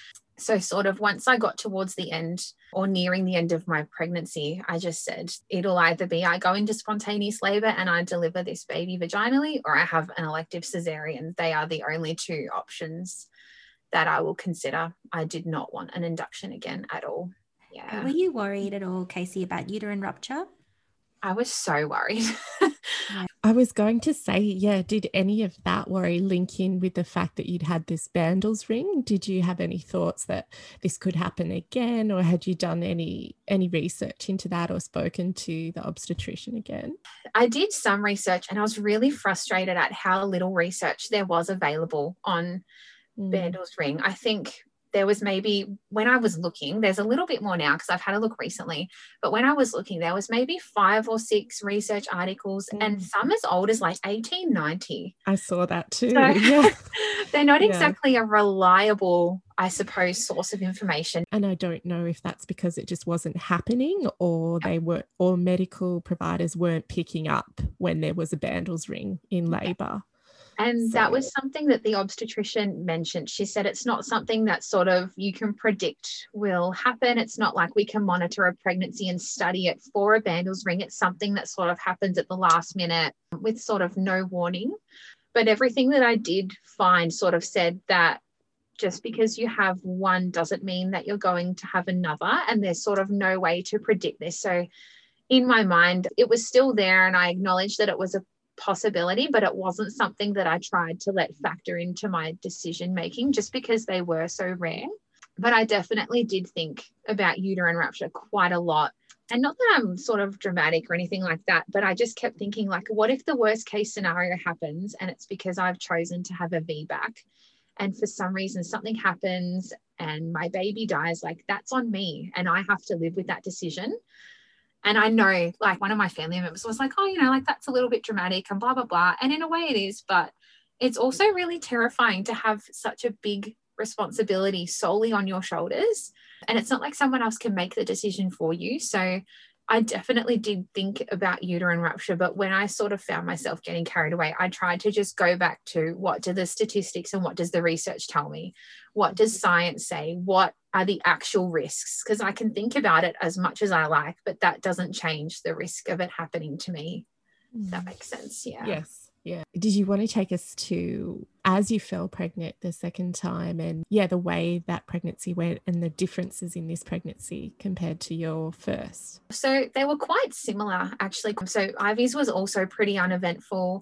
So sort of once I got towards the end or nearing the end of my pregnancy, I just said it'll either be I go into spontaneous labour and I deliver this baby vaginally, or I have an elective cesarean. They are the only two options that I will consider. I did not want an induction again at all. Yeah. Were you worried at all, Casey, about uterine rupture? I was so worried. Yeah. I was going to say, yeah, did any of that worry link in with the fact that you'd had this Bandles ring? Did you have any thoughts that this could happen again, or had you done any any research into that or spoken to the obstetrician again? I did some research, and I was really frustrated at how little research there was available on mm. Bandles ring. I think there was maybe, when I was looking, there's a little bit more now because I've had a look recently, but when I was looking, there was maybe five or six research articles mm. and some as old as like eighteen ninety. I saw that too. So, yeah. They're not yeah. exactly a reliable, I suppose, source of information. And I don't know if that's because it just wasn't happening, or they were, or medical providers weren't picking up when there was a Bandles ring in labour. And so. that was something that the obstetrician mentioned. She said it's not something that sort of you can predict will happen. It's not like we can monitor a pregnancy and study it for a Bandles ring. It's something that sort of happens at the last minute with sort of no warning. But everything that I did find sort of said that just because you have one doesn't mean that you're going to have another, and there's sort of no way to predict this. So in my mind, it was still there, and I acknowledged that it was a possibility, but it wasn't something that I tried to let factor into my decision making just because they were so rare. But I definitely did think about uterine rupture quite a lot. And not that I'm sort of dramatic or anything like that, but I just kept thinking, like, what if the worst case scenario happens and it's because I've chosen to have a V BAC, and for some reason something happens and my baby dies? Like, that's on me, and I have to live with that decision. And I know, like, one of my family members was like, oh, you know, like, that's a little bit dramatic and blah, blah, blah. And in a way it is, but it's also really terrifying to have such a big responsibility solely on your shoulders. And it's not like someone else can make the decision for you. So I definitely did think about uterine rupture, but when I sort of found myself getting carried away, I tried to just go back to what do the statistics and what does the research tell me? What does science say? What are the actual risks? Because I can think about it as much as I like, but that doesn't change the risk of it happening to me. If that makes sense. Yeah. Yes. Yeah. Did you want to take us to as you fell pregnant the second time, and yeah, the way that pregnancy went and the differences in this pregnancy compared to your first? So they were quite similar, actually. So Ivy's was also pretty uneventful.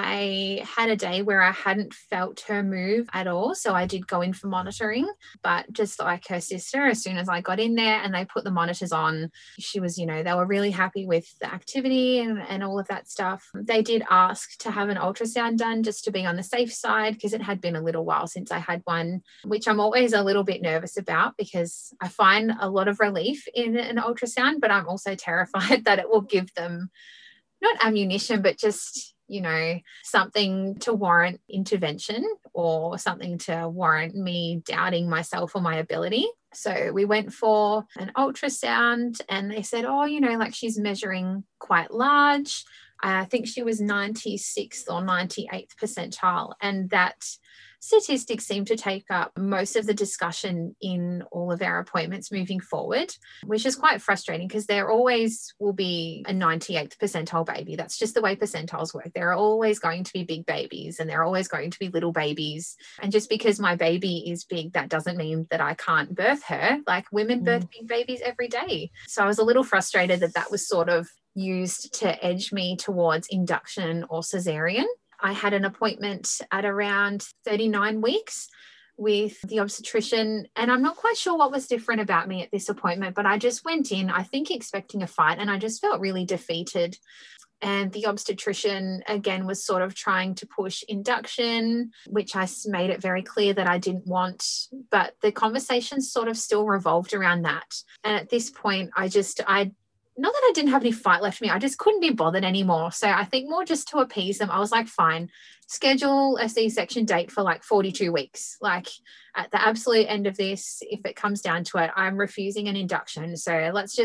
I had a day where I hadn't felt her move at all. So I did go in for monitoring, but just like her sister, as soon as I got in there and they put the monitors on, she was, you know, they were really happy with the activity and, and all of that stuff. They did ask to have an ultrasound done just to be on the safe side, because it had been a little while since I had one, which I'm always a little bit nervous about because I find a lot of relief in an ultrasound, but I'm also terrified that it will give them not ammunition, but just, you know, something to warrant intervention or something to warrant me doubting myself or my ability. So we went for an ultrasound and they said, oh, you know, like, she's measuring quite large. I think she was ninety-sixth or ninety-eighth percentile. And that statistics seem to take up most of the discussion in all of our appointments moving forward, which is quite frustrating because there always will be a ninety-eighth percentile baby. That's just the way percentiles work. There are always going to be big babies and there are always going to be little babies. And just because my baby is big, that doesn't mean that I can't birth her. Like, women birth mm. big babies every day. So I was a little frustrated that that was sort of used to edge me towards induction or cesarean. I had an appointment at around thirty-nine weeks with the obstetrician, and I'm not quite sure what was different about me at this appointment, but I just went in, I think, expecting a fight, and I just felt really defeated. And the obstetrician, again, was sort of trying to push induction, which I made it very clear that I didn't want, but the conversation sort of still revolved around that. And at this point, I just, I not that I didn't have any fight left in me, I just couldn't be bothered anymore. So I think more just to appease them, I was like, fine, schedule a C-section date for like forty-two weeks. Like, at the absolute end of this, if it comes down to it, I'm refusing an induction. So let's just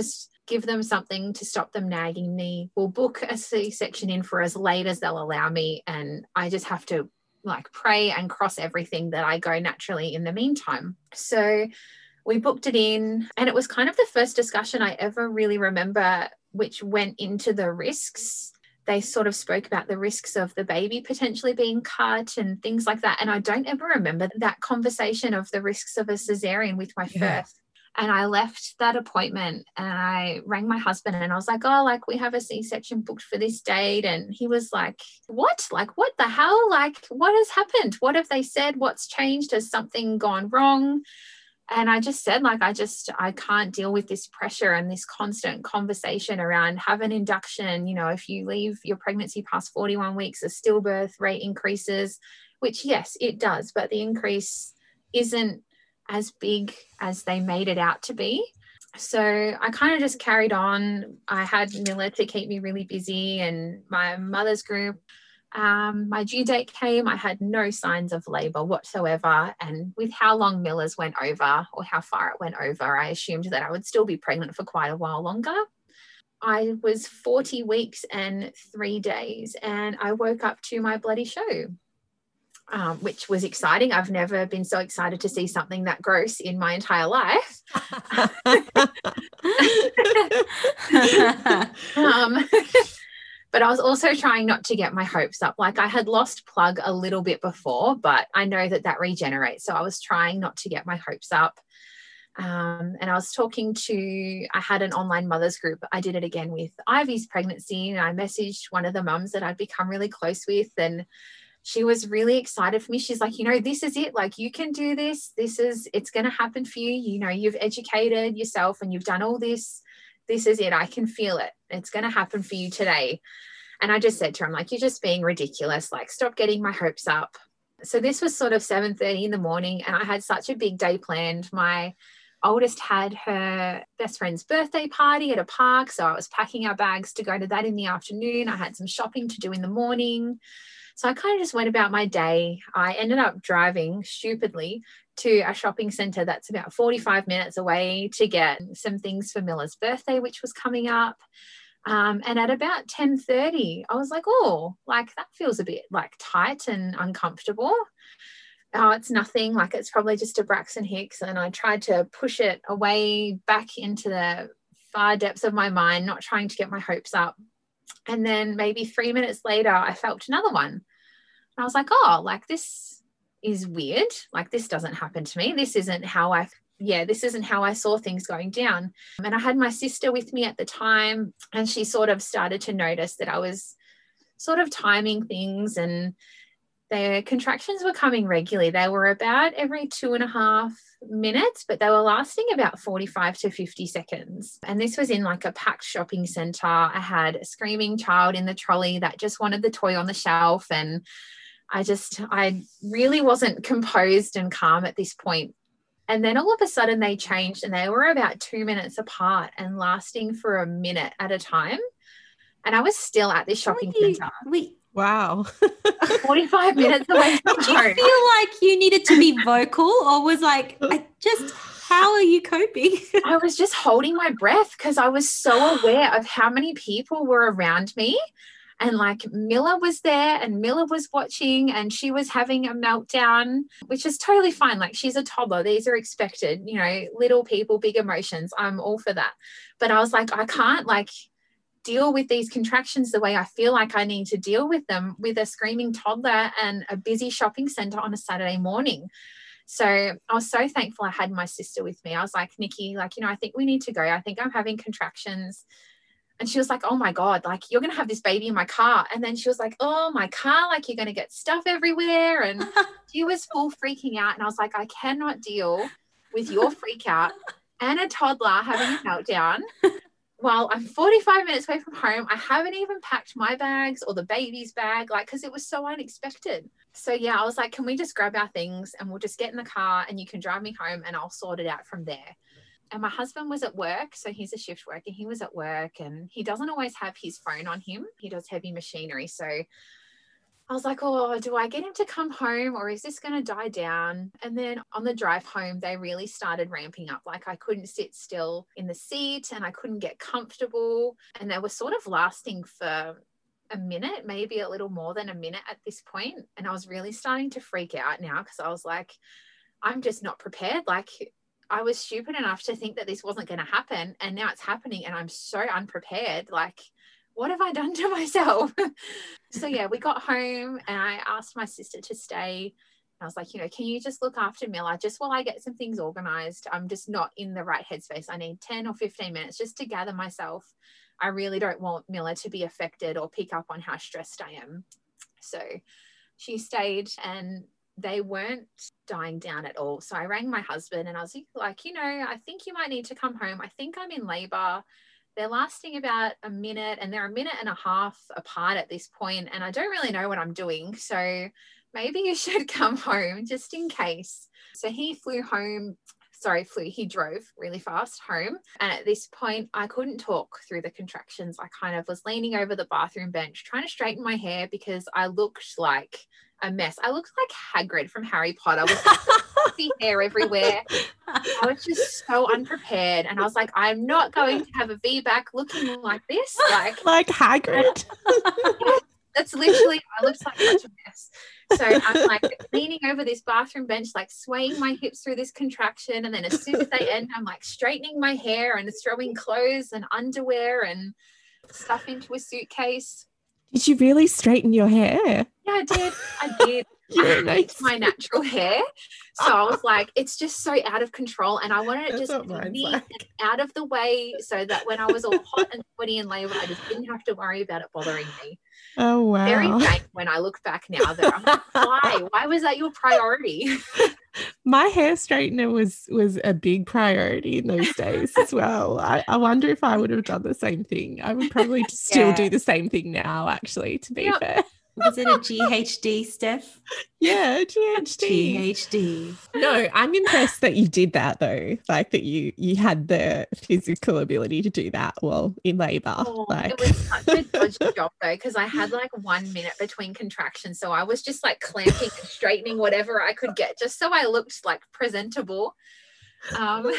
give them something to stop them nagging me. We'll book a C-section in for as late as they'll allow me. And I just have to like pray and cross everything that I go naturally in the meantime. So we booked it in, and it was kind of the first discussion I ever really remember, which went into the risks. They sort of spoke about the risks of the baby potentially being cut and things like that. And I don't ever remember that conversation of the risks of a cesarean with my Yeah. first. And I left that appointment and I rang my husband and I was like, oh, like we have a C-section booked for this date. And he was like, what? Like, what the hell? Like, what has happened? What have they said? What's changed? Has something gone wrong? And I just said, like, I just, I can't deal with this pressure and this constant conversation around have an induction. You know, if you leave your pregnancy past forty-one weeks, the stillbirth rate increases, which yes, it does, but the increase isn't as big as they made it out to be. So I kind of just carried on. I had Miller to keep me really busy and my mother's group. Um, my due date came. I had no signs of labour whatsoever. And with how long Miller's went over or how far it went over, I assumed that I would still be pregnant for quite a while longer. I was forty weeks and three days and I woke up to my bloody show. Um, which was exciting. I've never been so excited to see something that gross in my entire life. um, but I was also trying not to get my hopes up. Like I had lost plug a little bit before, but I know that that regenerates. So I was trying not to get my hopes up. Um, and I was talking to, I had an online mothers group. I did it again with Ivy's pregnancy. And I messaged one of the mums that I'd become really close with, and she was really excited for me. She's like, you know, this is it. Like, you can do this. This is, it's going to happen for you. You know, you've educated yourself and you've done all this. This is it. I can feel it. It's going to happen for you today. And I just said to her, I'm like, you're just being ridiculous. Like, stop getting my hopes up. So this was sort of seven thirty in the morning and I had such a big day planned. My oldest had her best friend's birthday party at a park. So I was packing our bags to go to that in the afternoon. I had some shopping to do in the morning. So I kind of just went about my day. I ended up driving stupidly to a shopping centre that's about forty-five minutes away to get some things for Miller's birthday, which was coming up. Um, and at about ten thirty, I was like, oh, like that feels a bit like tight and uncomfortable. Oh, it's nothing. Like it's probably just a Braxton Hicks. And I tried to push it away back into the far depths of my mind, not trying to get my hopes up. And then maybe three minutes later, I felt another one. And I was like, oh, like this is weird. Like this doesn't happen to me. This isn't how I, yeah, this isn't how I saw things going down. And I had my sister with me at the time, and she sort of started to notice that I was sort of timing things, and the contractions were coming regularly. They were about every two and a half minutes, but they were lasting about forty-five to fifty seconds. And this was in like a packed shopping centre. I had a screaming child in the trolley that just wanted the toy on the shelf. And I just, I really wasn't composed and calm at this point. And then all of a sudden they changed, and they were about two minutes apart and lasting for a minute at a time. And I was still at this shopping centre. We, Wow. forty-five minutes away from did you home. feel like you needed to be vocal, or was like, I just, how are you coping? I was just holding my breath because I was so aware of how many people were around me. And like Miller was there, and Miller was watching, and she was having a meltdown, which is totally fine. Like she's a toddler. These are expected, you know, little people, big emotions. I'm all for that. But I was like, I can't like deal with these contractions the way I feel like I need to deal with them with a screaming toddler and a busy shopping centre on a Saturday morning. So I was so thankful I had my sister with me. I was like, Nikki, like, you know, I think we need to go. I think I'm having contractions. And she was like, oh my God, like you're going to have this baby in my car. And then she was like, oh, my car, like you're going to get stuff everywhere. And she was full freaking out. And I was like, I cannot deal with your freak out and a toddler having a meltdown. Well, I'm forty-five minutes away from home. I haven't even packed my bags or the baby's bag, like, because it was so unexpected. So, yeah, I was like, can we just grab our things and we'll just get in the car and you can drive me home and I'll sort it out from there. And my husband was at work. So he's a shift worker. He was at work and he doesn't always have his phone on him. He does heavy machinery. So I was like, oh, do I get him to come home or is this going to die down? And then on the drive home, they really started ramping up. Like I couldn't sit still in the seat and I couldn't get comfortable. And they were sort of lasting for a minute, maybe a little more than a minute at this point. And I was really starting to freak out now because I was like, I'm just not prepared. Like I was stupid enough to think that this wasn't going to happen. And now it's happening and I'm so unprepared. Like, what have I done to myself? So yeah, we got home and I asked my sister to stay. I was like, you know, can you just look after Miller just while I get some things organized? I'm just not in the right headspace. I need ten or fifteen minutes just to gather myself. I really don't want Miller to be affected or pick up on how stressed I am. So she stayed and they weren't dying down at all. So I rang my husband and I was like, you know, I think you might need to come home. I think I'm in labor. They're lasting about a minute and they're a minute and a half apart at this point, and I don't really know what I'm doing. So maybe you should come home just in case. So he flew home, sorry, flew, he drove really fast home. And at this point, I couldn't talk through the contractions. I kind of was leaning over the bathroom bench, trying to straighten my hair because I looked like a mess. I looked like Hagrid from Harry Potter with fluffy hair everywhere. I was just so unprepared. And I was like, I'm not going to have a V BAC looking like this. Like, like Hagrid. That's literally, I looked like such a mess. So I'm like leaning over this bathroom bench, like swaying my hips through this contraction. And then as soon as they end, I'm like straightening my hair and throwing clothes and underwear and stuff into a suitcase. Did you really straighten your hair? Yeah, I did. I did. I hate my natural hair. So I was like, it's just so out of control. And I wanted it just to be like. out of the way so that when I was all hot and sweaty in labor, I just didn't have to worry about it bothering me. Oh, wow. Very vain when I look back now. That I'm like, why? Why was that your priority? My hair straightener was was a big priority in those days as well. I, I wonder if I would have done the same thing. I would probably still Yeah. do the same thing now, actually, to be Yep. fair. Was it a G H D, Steph? Yeah, G H D. G H D. No, I'm impressed that you did that though. Like that you you had the physical ability to do that while in labour. Oh, like it was such a dodgy job though, because I had like one minute between contractions. So I was just like clamping and straightening whatever I could get just so I looked like presentable. Um,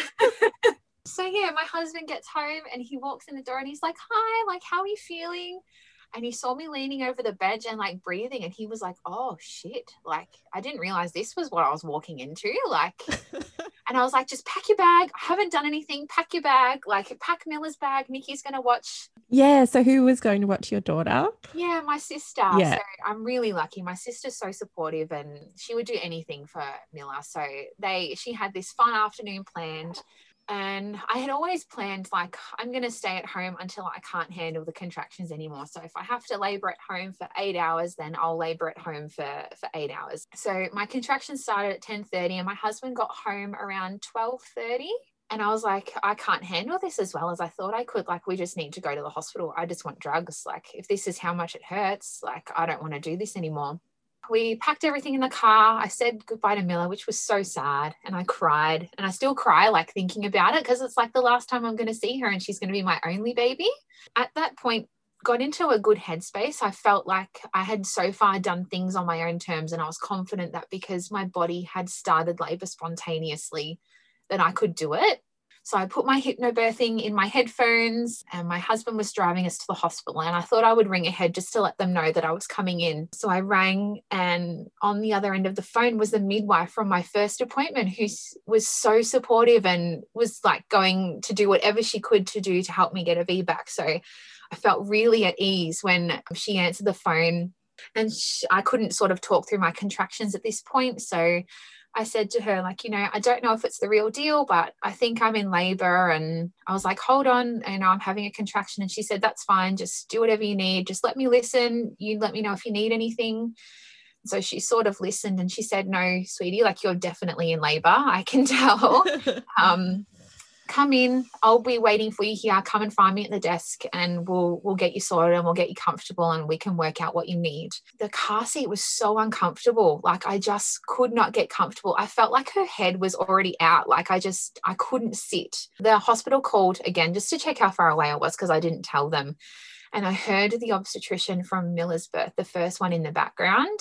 so yeah, my husband gets home and he walks in the door and he's like, hi, like, how are you feeling? And he saw me leaning over the bench and like breathing and he was like, oh shit, like I didn't realize this was what I was walking into, like. And I was like, just pack your bag. I haven't done anything. Pack your bag, like pack Miller's bag. Nikki's going to watch. Yeah, so who was going to watch your daughter? Yeah, my sister. Yeah. So I'm really lucky. My sister's so supportive and she would do anything for Miller. So they, she had this fun afternoon planned. And I had always planned, like, I'm going to stay at home until I can't handle the contractions anymore. So if I have to labour at home for eight hours, then I'll labour at home for, for eight hours. So my contractions started at ten thirty and my husband got home around twelve thirty. And I was like, I can't handle this as well as I thought I could. Like, we just need to go to the hospital. I just want drugs. Like, if this is how much it hurts, like, I don't want to do this anymore. We packed everything in the car. I said goodbye to Miller, which was so sad. And I cried. And I still cry, like, thinking about it because it's like the last time I'm going to see her and she's going to be my only baby. At that point, got into a good headspace. I felt like I had so far done things on my own terms and I was confident that because my body had started labour spontaneously that I could do it. So I put my hypnobirthing in my headphones and my husband was driving us to the hospital and I thought I would ring ahead just to let them know that I was coming in. So I rang and on the other end of the phone was the midwife from my first appointment who was so supportive and was like going to do whatever she could to do to help me get a V BAC. So I felt really at ease when she answered the phone and she, I couldn't sort of talk through my contractions at this point. So I said to her, like, you know, I don't know if it's the real deal, but I think I'm in labor. And I was like, hold on, you know, I'm having a contraction. And she said, that's fine. Just do whatever you need. Just let me listen. You let me know if you need anything. So she sort of listened and she said, no, sweetie, like you're definitely in labor. I can tell. um, come in. I'll be waiting for you here. Come and find me at the desk and we'll we'll get you sorted and we'll get you comfortable and we can work out what you need. The car seat was so uncomfortable. Like I just could not get comfortable. I felt like her head was already out. Like I just, I couldn't sit. The hospital called again just to check how far away I was because I didn't tell them. And I heard the obstetrician from Miller's Birth, the first one, in the background.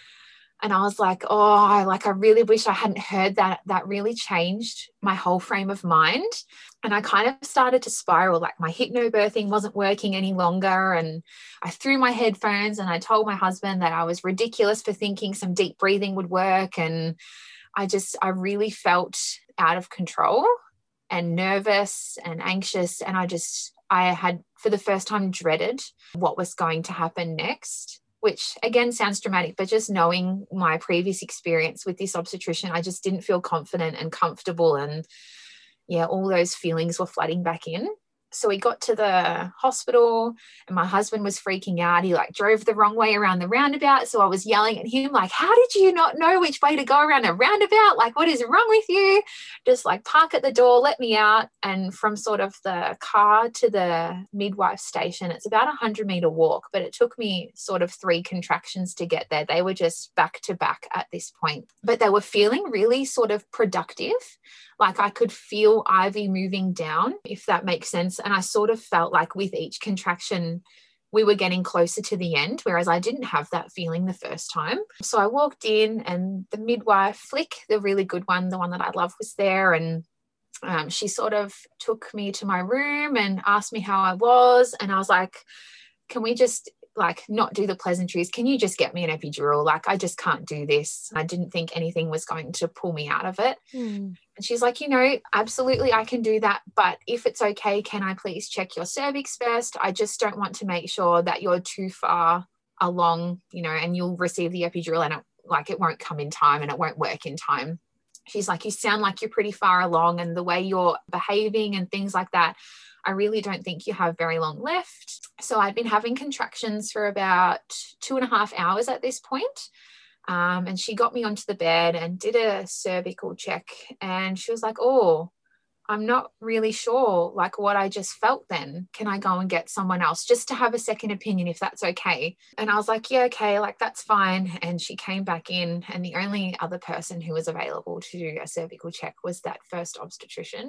And I was like, oh, I like, I really wish I hadn't heard that. That really changed my whole frame of mind. And I kind of started to spiral, like my hypnobirthing wasn't working any longer. And I threw my headphones and I told my husband that I was ridiculous for thinking some deep breathing would work. And I just, I really felt out of control and nervous and anxious. And I just, I had for the first time dreaded what was going to happen next, which again sounds dramatic, but just knowing my previous experience with this obstetrician, I just didn't feel confident and comfortable. And yeah, all those feelings were flooding back in. So we got to the hospital and my husband was freaking out. He like drove the wrong way around the roundabout. So I was yelling at him like, how did you not know which way to go around a roundabout? Like, what is wrong with you? Just like park at the door, let me out. And from sort of the car to the midwife station, it's about a hundred meter walk, but it took me sort of three contractions to get there. They were just back to back at this point, but they were feeling really sort of productive. Like I could feel Ivy moving down, if that makes sense. And I sort of felt like with each contraction, we were getting closer to the end, whereas I didn't have that feeling the first time. So I walked in and the midwife, Flick, the really good one, the one that I love, was there. And um, she sort of took me to my room and asked me how I was. And I was like, can we just like not do the pleasantries? Can you just get me an epidural? Like, I just can't do this. I didn't think anything was going to pull me out of it. Mm. And she's like, you know, absolutely, I can do that. But if it's okay, can I please check your cervix first? I just don't want to make sure that you're too far along, you know, and you'll receive the epidural and it, like it won't come in time and it won't work in time. She's like, you sound like you're pretty far along, and the way you're behaving and things like that, I really don't think you have very long left. So I'd been having contractions for about two and a half hours at this point. Um, and she got me onto the bed and did a cervical check. And she was like, oh, I'm not really sure like what I just felt then. Can I go and get someone else just to have a second opinion if that's okay? And I was like, yeah, okay, like that's fine. And she came back in, and the only other person who was available to do a cervical check was that first obstetrician.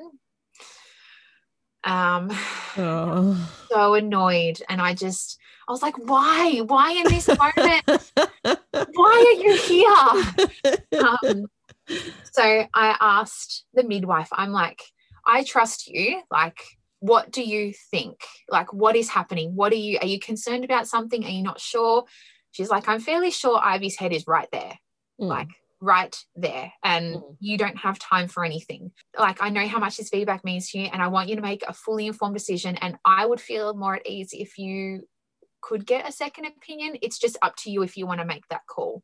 Um, oh. So annoyed. And I just, I was like, why, why in this moment, why are you here? Um, so I asked the midwife, I'm like, I trust you. Like, what do you think? Like, what is happening? What are you, are you concerned about something? Are you not sure? She's like, I'm fairly sure Ivy's head is right there. Mm. Like, right there, and mm. you don't have time for anything. Like, I know how much this feedback means to you, and I want you to make a fully informed decision, and I would feel more at ease if you could get a second opinion. It's just up to you if you want to make that call.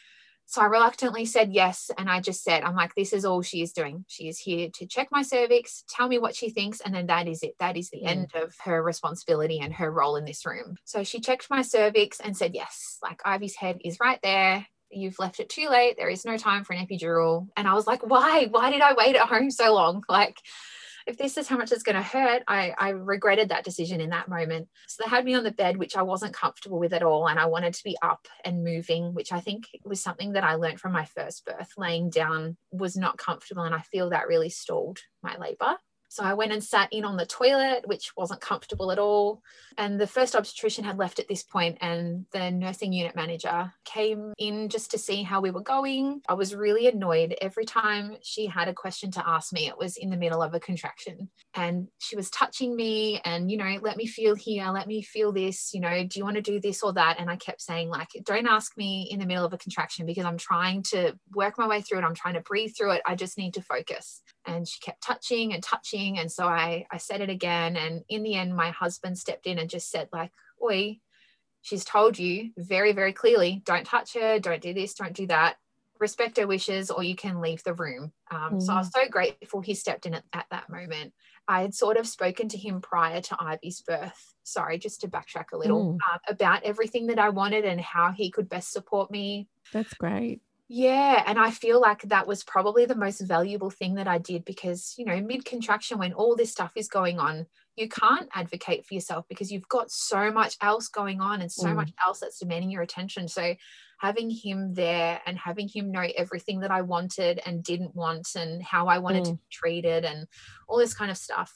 So I reluctantly said yes, and I just said, I'm like, this is all she is doing. She is here to check my cervix, tell me what she thinks, and then that is it. That is the mm. end of her responsibility and her role in this room. So she checked my cervix and said, yes, like Ivy's head is right there. You've left it too late. There is no time for an epidural. And I was like, why? Why did I wait at home so long? Like, if this is how much it's going to hurt, I, I regretted that decision in that moment. So they had me on the bed, which I wasn't comfortable with at all. And I wanted to be up and moving, which I think was something that I learned from my first birth. Laying down was not comfortable. And I feel that really stalled my labor. So I went and sat in on the toilet, which wasn't comfortable at all. And the first obstetrician had left at this point, and the nursing unit manager came in just to see how we were going. I was really annoyed. Every time she had a question to ask me, it was in the middle of a contraction. And she was touching me and, you know, let me feel here, let me feel this, you know, do you want to do this or that? And I kept saying, like, don't ask me in the middle of a contraction because I'm trying to work my way through it. I'm trying to breathe through it. I just need to focus. And she kept touching and touching. And so I, I said it again. And in the end, my husband stepped in and just said, like, oi, she's told you very, very clearly, don't touch her, don't do this, don't do that. Respect her wishes or you can leave the room. Um, mm. So I was so grateful he stepped in at, at that moment. I had sort of spoken to him prior to Ivy's birth, sorry, just to backtrack a little, mm. um, about everything that I wanted and how he could best support me. That's great. Yeah. And I feel like that was probably the most valuable thing that I did because, you know, mid-contraction when all this stuff is going on, you can't advocate for yourself because you've got so much else going on and so mm. much else that's demanding your attention. So having him there and having him know everything that I wanted and didn't want and how I wanted mm. to be treated and all this kind of stuff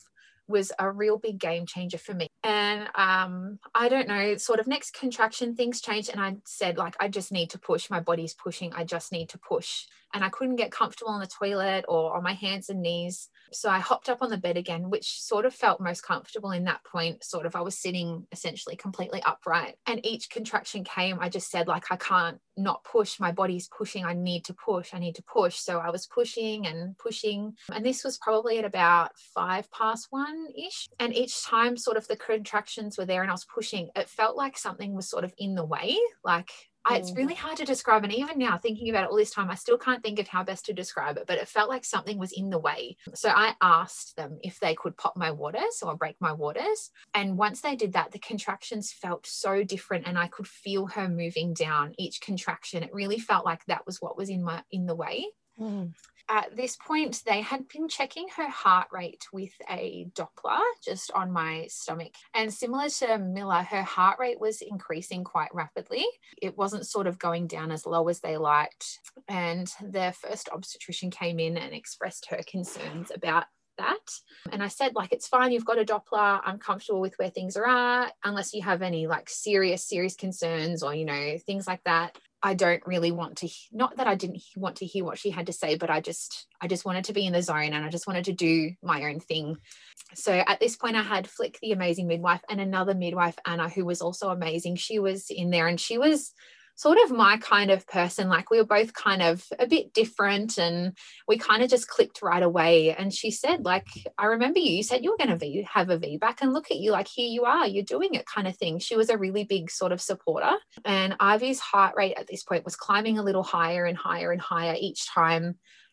was a real big game changer for me. And um, I don't know, sort of next contraction, things changed. And I said, like, I just need to push. My body's pushing. I just need to push. And I couldn't get comfortable on the toilet or on my hands and knees. So I hopped up on the bed again, which sort of felt most comfortable in that point. Sort of, I was sitting essentially completely upright. And each contraction came, I just said, like, I can't not push. My body's pushing. I need to push. I need to push. So I was pushing and pushing. And this was probably at about five past one-ish. And each time sort of the contractions were there and I was pushing, it felt like something was sort of in the way. Like, I, it's really hard to describe. And even now, thinking about it all this time, I still can't think of how best to describe it, but it felt like something was in the way. So I asked them if they could pop my waters or break my waters. And once they did that, the contractions felt so different and I could feel her moving down each contraction. It really felt like that was what was in my, in the way. Mm. At this point, they had been checking her heart rate with a Doppler just on my stomach. And similar to Milla, her heart rate was increasing quite rapidly. It wasn't sort of going down as low as they liked. And their first obstetrician came in and expressed her concerns about that. And I said, like, it's fine, you've got a Doppler, I'm comfortable with where things are at, unless you have any like serious, serious concerns or, you know, things like that. I don't really want to, not that I didn't want to hear what she had to say, but I just, I just wanted to be in the zone and I just wanted to do my own thing. So at this point I had Flick, the amazing midwife, and another midwife, Anna, who was also amazing. She was in there and she was sort of my kind of person. Like, we were both kind of a bit different and we kind of just clicked right away. And she said, like, I remember you, you said you were going to have a V BAC and look at you, like, here you are, you're doing it, kind of thing. She was a really big sort of supporter. And Ivy's heart rate at this point was climbing a little higher and higher and higher each time.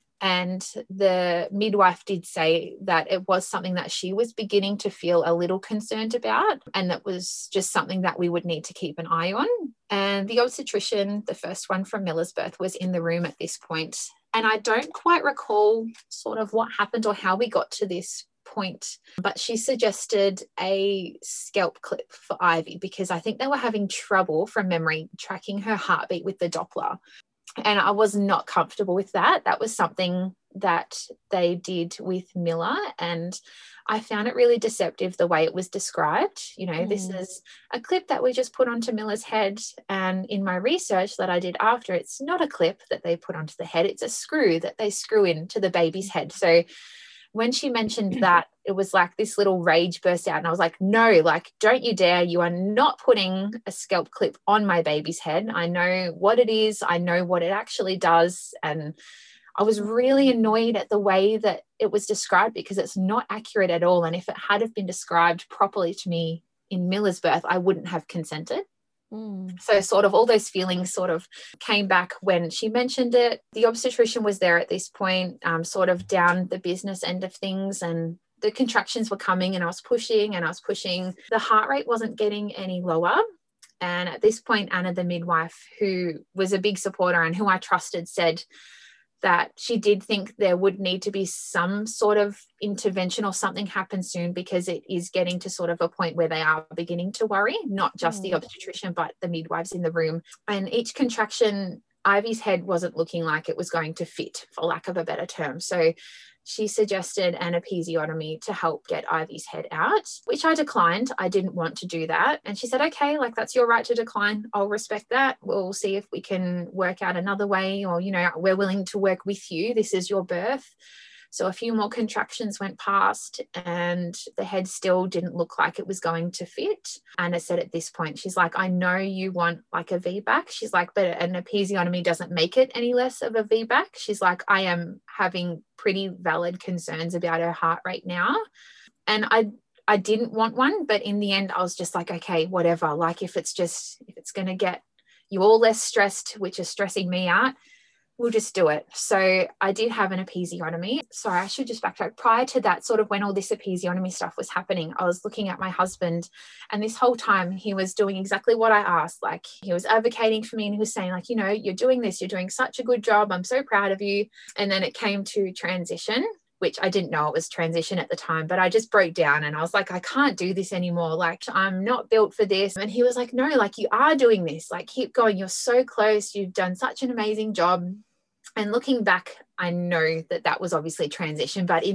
And the midwife did say that it was something that she was beginning to feel a little concerned about, and that was just something that we would need to keep an eye on. And the obstetrician, the first one from Milla's birth, was in the room at this point. And I don't quite recall sort of what happened or how we got to this point, but she suggested a scalp clip for Ivy because I think they were having trouble, from memory, tracking her heartbeat with the Doppler. And I was not comfortable with that. That was something that they did with Milla. And I found it really deceptive the way it was described. You know, mm. this is a clip that we just put onto Milla's head. And in my research that I did after, it's not a clip that they put onto the head. It's a screw that they screw into the baby's head. So when she mentioned that, it was like this little rage burst out. And I was like, no, like, don't you dare. You are not putting a scalp clip on my baby's head. I know what it is. I know what it actually does. And I was really annoyed at the way that it was described because it's not accurate at all. And if it had have been described properly to me in Milla's birth, I wouldn't have consented. Mm. So sort of all those feelings sort of came back when she mentioned it. The obstetrician was there at this point, um, sort of down the business end of things, and the contractions were coming and I was pushing and I was pushing. The heart rate wasn't getting any lower. And at this point, Anna, the midwife, who was a big supporter and who I trusted, said that she did think there would need to be some sort of intervention or something happen soon, because it is getting to sort of a point where they are beginning to worry, not just mm. the obstetrician, but the midwives in the room. And each contraction, Ivy's head wasn't looking like it was going to fit, for lack of a better term. So she suggested an episiotomy to help get Ivy's head out, which I declined. I didn't want to do that. And she said, okay, like, that's your right to decline. I'll respect that. We'll see if we can work out another way, or, you know, we're willing to work with you. This is your birth. So a few more contractions went past and the head still didn't look like it was going to fit. Anna said at this point, she's like, I know you want like a V BAC. She's like, but an episiotomy doesn't make it any less of a V BAC. She's like, I am having pretty valid concerns about her heart rate now. And I I didn't want one, but in the end I was just like, okay, whatever. Like, if it's just, if it's going to get you all less stressed, which is stressing me out, we'll just do it. So I did have an episiotomy. Sorry, I should just backtrack. Prior to that, sort of when all this episiotomy stuff was happening, I was looking at my husband, and this whole time he was doing exactly what I asked. Like, he was advocating for me and he was saying, like, you know, you're doing this, you're doing such a good job. I'm so proud of you. And then it came to transition, which I didn't know it was transition at the time, but I just broke down and I was like, I can't do this anymore. Like, I'm not built for this. And he was like, no, like, you are doing this. Like, keep going. You're so close. You've done such an amazing job. And looking back, I know that that was obviously transition, but in that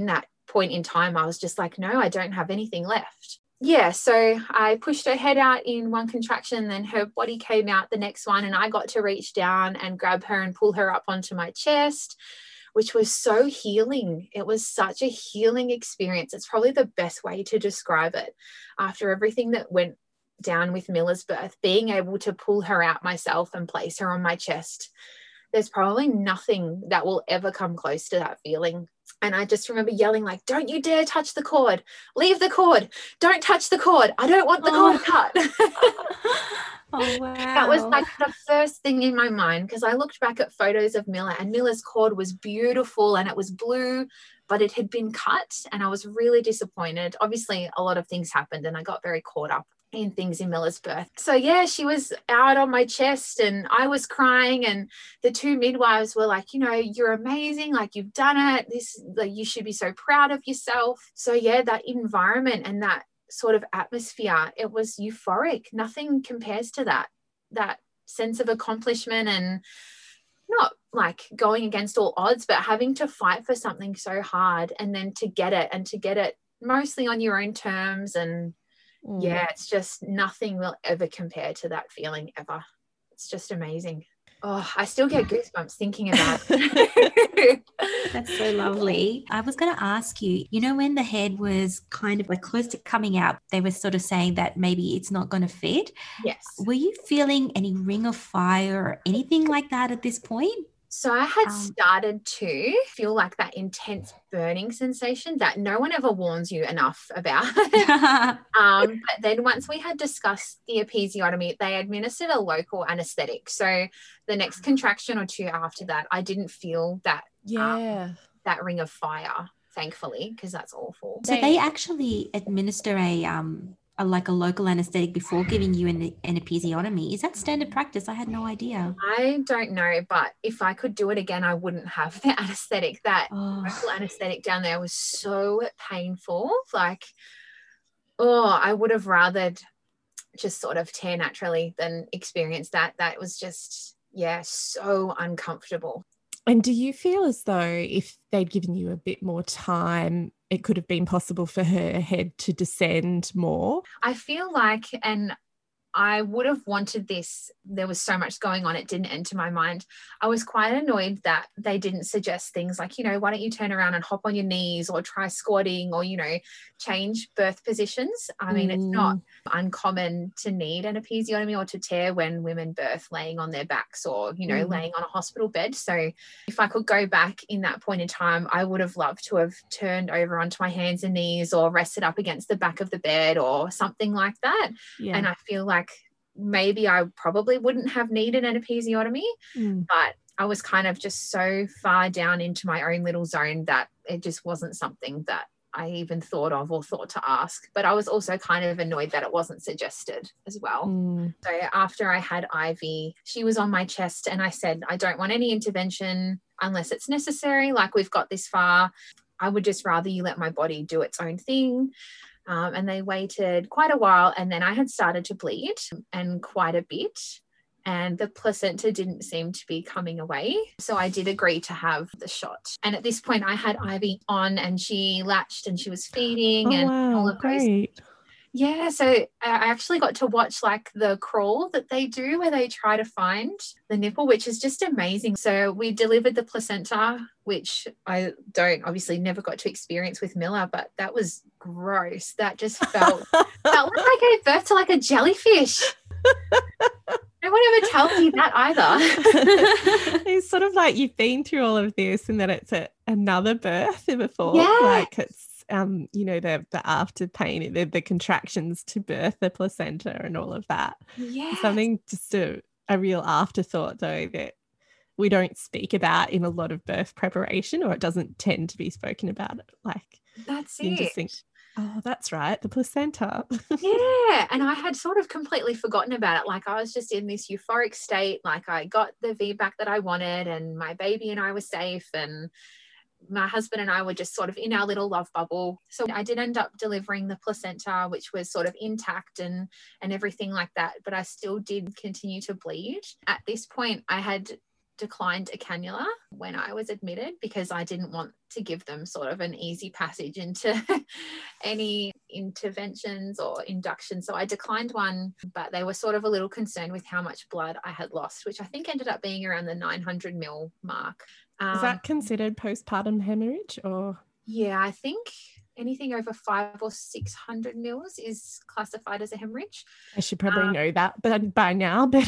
point in time, I was just like, no, I don't have anything left. Yeah, so I pushed her head out in one contraction, then her body came out the next one, and I got to reach down and grab her and pull her up onto my chest, which was so healing. It was such a healing experience. It's probably the best way to describe it. After everything that went down with Milla's birth, being able to pull her out myself and place her on my chest, there's probably nothing that will ever come close to that feeling. And I just remember yelling, like, don't you dare touch the cord. Leave the cord. Don't touch the cord. I don't want the Oh. cord cut. Oh, wow. That was like the first thing in my mind, because I looked back at photos of Milla, and Milla's cord was beautiful and it was blue, but it had been cut, and I was really disappointed. Obviously, a lot of things happened and I got very caught up in things in Milla's birth. So yeah, she was out on my chest and I was crying, and the two midwives were like, you know, you're amazing, like you've done it, this, like, you should be so proud of yourself. So yeah, that environment and that sort of atmosphere, it was euphoric. Nothing compares to that, that sense of accomplishment, and not like going against all odds, but having to fight for something so hard and then to get it, and to get it mostly on your own terms. And Mm. yeah, it's just, nothing will ever compare to that feeling ever. It's just amazing. Oh, I still get goosebumps thinking about it. That's so lovely. I was going to ask you, you know, when the head was kind of like close to coming out, they were sort of saying that maybe it's not going to fit. Yes. Were you feeling any ring of fire or anything like that at this point? So I had Um, started to feel like that intense burning sensation that no one ever warns you enough about. um, but then once we had discussed the episiotomy, they administered a local anesthetic. So the next contraction or two after that, I didn't feel that Yeah. um, that ring of fire, thankfully, because that's awful. So they actually administer a um a, like a local anesthetic before giving you an, an episiotomy. Is that standard practice? I had no idea. I don't know, but if I could do it again, I wouldn't have the anesthetic. That Oh. local anesthetic down there was so painful. Like, oh, I would have rather just sort of tear naturally than experience that. That was just, yeah, so uncomfortable. And do you feel as though if they'd given you a bit more time, it could have been possible for her head to descend more? I feel like, and I would have wanted this, there was so much going on, it didn't enter my mind. I was quite annoyed that they didn't suggest things like, you know, why don't you turn around and hop on your knees, or try squatting, or, you know, change birth positions. I mean, mm. it's not uncommon to need an episiotomy or to tear when women birth laying on their backs, or, you know, mm. laying on a hospital bed. So if I could go back in that point in time, I would have loved to have turned over onto my hands and knees, or rested up against the back of the bed or something like that. Yeah. And I feel like maybe I probably wouldn't have needed an episiotomy, mm. but I was kind of just so far down into my own little zone that it just wasn't something that I even thought of or thought to ask. But I was also kind of annoyed that it wasn't suggested as well. Mm. So after I had Ivy, she was on my chest, and I said, I don't want any intervention unless it's necessary. Like, we've got this far. I would just rather you let my body do its own thing. Um, and they waited quite a while, and then I had started to bleed, and quite a bit, and the placenta didn't seem to be coming away. So I did agree to have the shot. And at this point I had Ivy on, and she latched and she was feeding. Oh, and wow, all of great. those. Yeah, so I actually got to watch like the crawl that they do where they try to find the nipple, which is just amazing. So we delivered the placenta, which I don't obviously never got to experience with Milla, but that was gross. That just felt felt like I gave birth to like a jellyfish. No one ever tells you that either. It's sort of like you've been through all of this and then it's a, another birth before. Yeah. Like it's Um, you know, the the after pain, the, the contractions to birth the placenta and all of that. Yeah. Something just a, a real afterthought, though, that we don't speak about in a lot of birth preparation, or it doesn't tend to be spoken about. Like, that's you it. just think, oh, that's right, the placenta. Yeah. And I had sort of completely forgotten about it. Like, I was just in this euphoric state. Like, I got the V BAC that I wanted, and my baby and I were safe, and my husband and I were just sort of in our little love bubble. So I did end up delivering the placenta, which was sort of intact and and everything like that, but I still did continue to bleed. At this point, I had declined a cannula when I was admitted because I didn't want to give them sort of an easy passage into any interventions or induction. So I declined one, but they were sort of a little concerned with how much blood I had lost, which I think ended up being around the nine hundred mil mark. Um, Is that considered postpartum hemorrhage or? Yeah, I think anything over five or six hundred mils is classified as a hemorrhage. I should probably um, know that but by now, but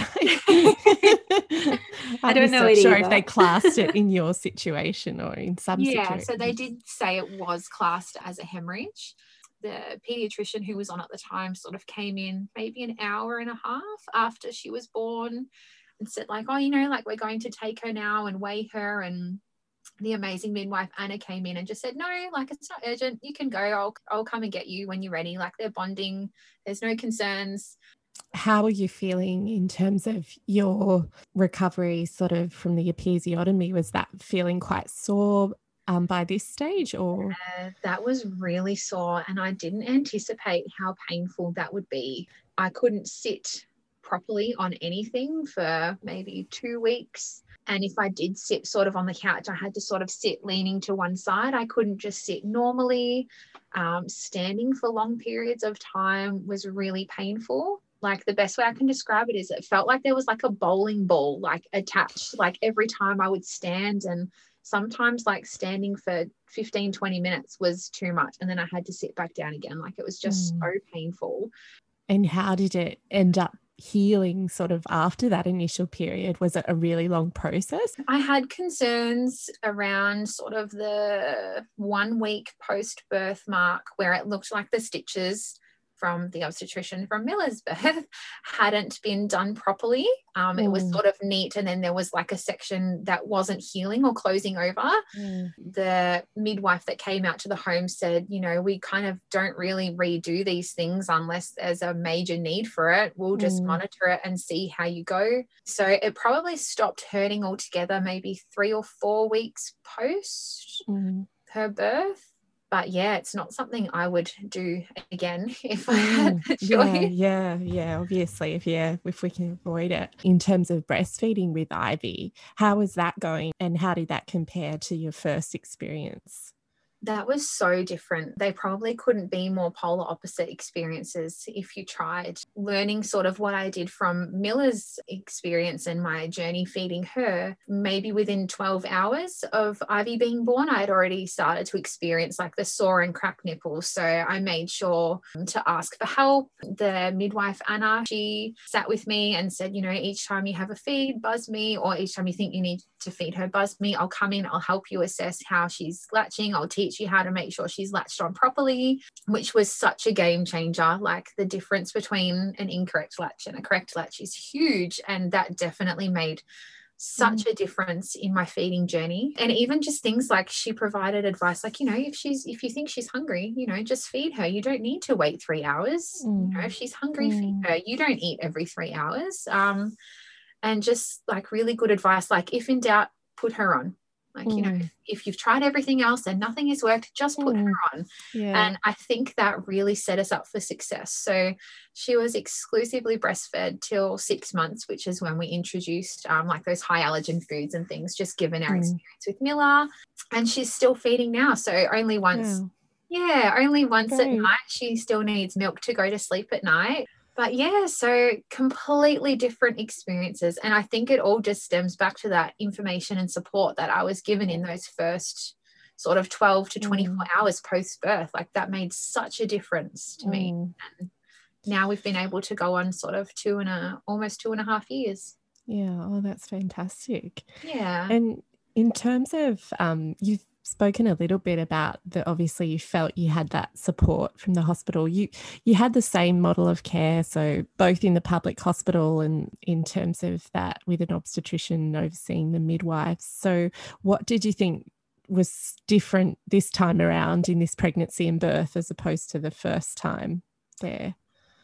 I, I don't know not it sure either. if they classed it in your situation or in some yeah, situations. so they did say it was classed as a hemorrhage. The pediatrician who was on at the time sort of came in maybe an hour and a half after she was born and said like, oh, you know, like we're going to take her now and weigh her. And the amazing midwife Anna came in and just said, no, like it's not urgent. You can go. I'll, I'll come and get you when you're ready. Like they're bonding. There's no concerns. How are you feeling in terms of your recovery sort of from the episiotomy? Was that feeling quite sore um, by this stage or? Uh, that was really sore and I didn't anticipate how painful that would be. I couldn't sit properly on anything for maybe two weeks. And if I did sit sort of on the couch, I had to sort of sit leaning to one side. I couldn't just sit normally. Um, standing for long periods of time was really painful. Like the best way I can describe it is it felt like there was like a bowling ball like attached like every time I would stand, and sometimes like standing for fifteen, twenty minutes was too much and then I had to sit back down again. Like it was just mm. so painful. And how did it end up healing sort of after that initial period? Was it a really long process? I had concerns around sort of the one week post-birth mark where it looked like the stitches from the obstetrician from Miller's birth hadn't been done properly. Um, mm. It was sort of neat and then there was like a section that wasn't healing or closing over. Mm. The midwife that came out to the home said, you know, we kind of don't really redo these things unless there's a major need for it. We'll just mm. monitor it and see how you go. So it probably stopped hurting altogether maybe three or four weeks post mm. her birth. But yeah, it's not something I would do again if I had the choice. Yeah, yeah, yeah, obviously, if yeah, if we can avoid it. In terms of breastfeeding with Ivy, how was that going and how did that compare to your first experience? That was so different. They probably couldn't be more polar opposite experiences if you tried. Learning sort of what I did from Miller's experience and my journey feeding her, maybe within twelve hours of Ivy being born, I had already started to experience like the sore and cracked nipples. So I made sure to ask for help. The midwife, Anna, she sat with me and said, you know, each time you have a feed, buzz me, or each time you think you need to feed her, buzz me. I'll come in, I'll help you assess how she's latching. I'll teach you how to make sure she's latched on properly, which was such a game changer. Like the difference between an incorrect latch and a correct latch is huge, and that definitely made such mm. a difference in my feeding journey. And even just things like she provided advice like, you know, if she's if you think she's hungry, you know, just feed her. You don't need to wait three hours. Mm. You know, if she's hungry, mm. feed her. You don't eat every three hours. Um, and just like really good advice, like if in doubt, put her on. Like, mm. you know, if, if you've tried everything else and nothing has worked, just put mm. her on. Yeah. And I think that really set us up for success. So she was exclusively breastfed till six months, which is when we introduced um, like those high allergen foods and things, just given our mm. experience with Miller. And she's still feeding now. So only once, yeah, yeah only once Great. At night. She still needs milk to go to sleep at night. But yeah, so completely different experiences. And I think it all just stems back to that information and support that I was given in those first sort of twelve to twenty-four mm. hours post-birth. Like that made such a difference to mm. me. And now we've been able to go on sort of two and a, almost two and a half years. Yeah. Oh, that's fantastic. Yeah. And in terms of, um, you've spoken a little bit about that. Obviously you felt you had that support from the hospital. You you had the same model of care, so both in the public hospital and in terms of that with an obstetrician overseeing the midwives. So what did you think was different this time around in this pregnancy and birth as opposed to the first time there?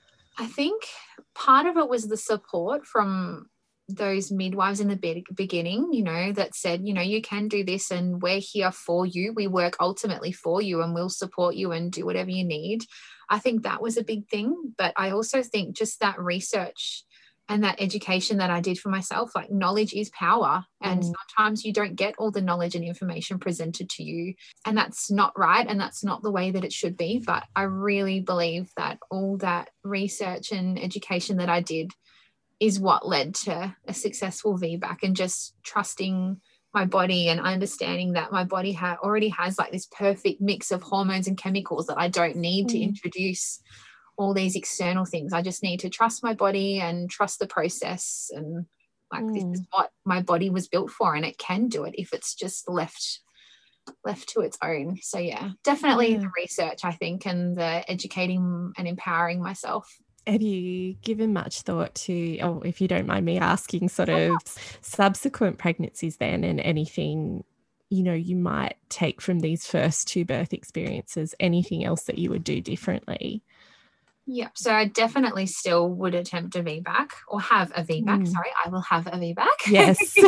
I think part of it was the support from those midwives in the be- beginning, you know, that said, you know, you can do this and we're here for you. We work ultimately for you and we'll support you and do whatever you need. I think that was a big thing. But I also think just that research and that education that I did for myself. Like, knowledge is power, and mm. sometimes you don't get all the knowledge and information presented to you, and that's not right, and that's not the way that it should be. But I really believe that all that research and education that I did is what led to a successful V BAC, and just trusting my body and understanding that my body ha- already has like this perfect mix of hormones and chemicals that I don't need mm. to introduce all these external things. I just need to trust my body and trust the process, and like mm. this is what my body was built for, and it can do it if it's just left left to its own. So yeah, definitely yeah. the research, I think, and the educating and empowering myself. Have you given much thought to, or if you don't mind me asking, sort of subsequent pregnancies then, and anything, you know, you might take from these first two birth experiences, anything else that you would do differently? Yeah, so I definitely still would attempt a V BAC, or have a V BAC. Mm. Sorry, I will have a V BAC. Yes,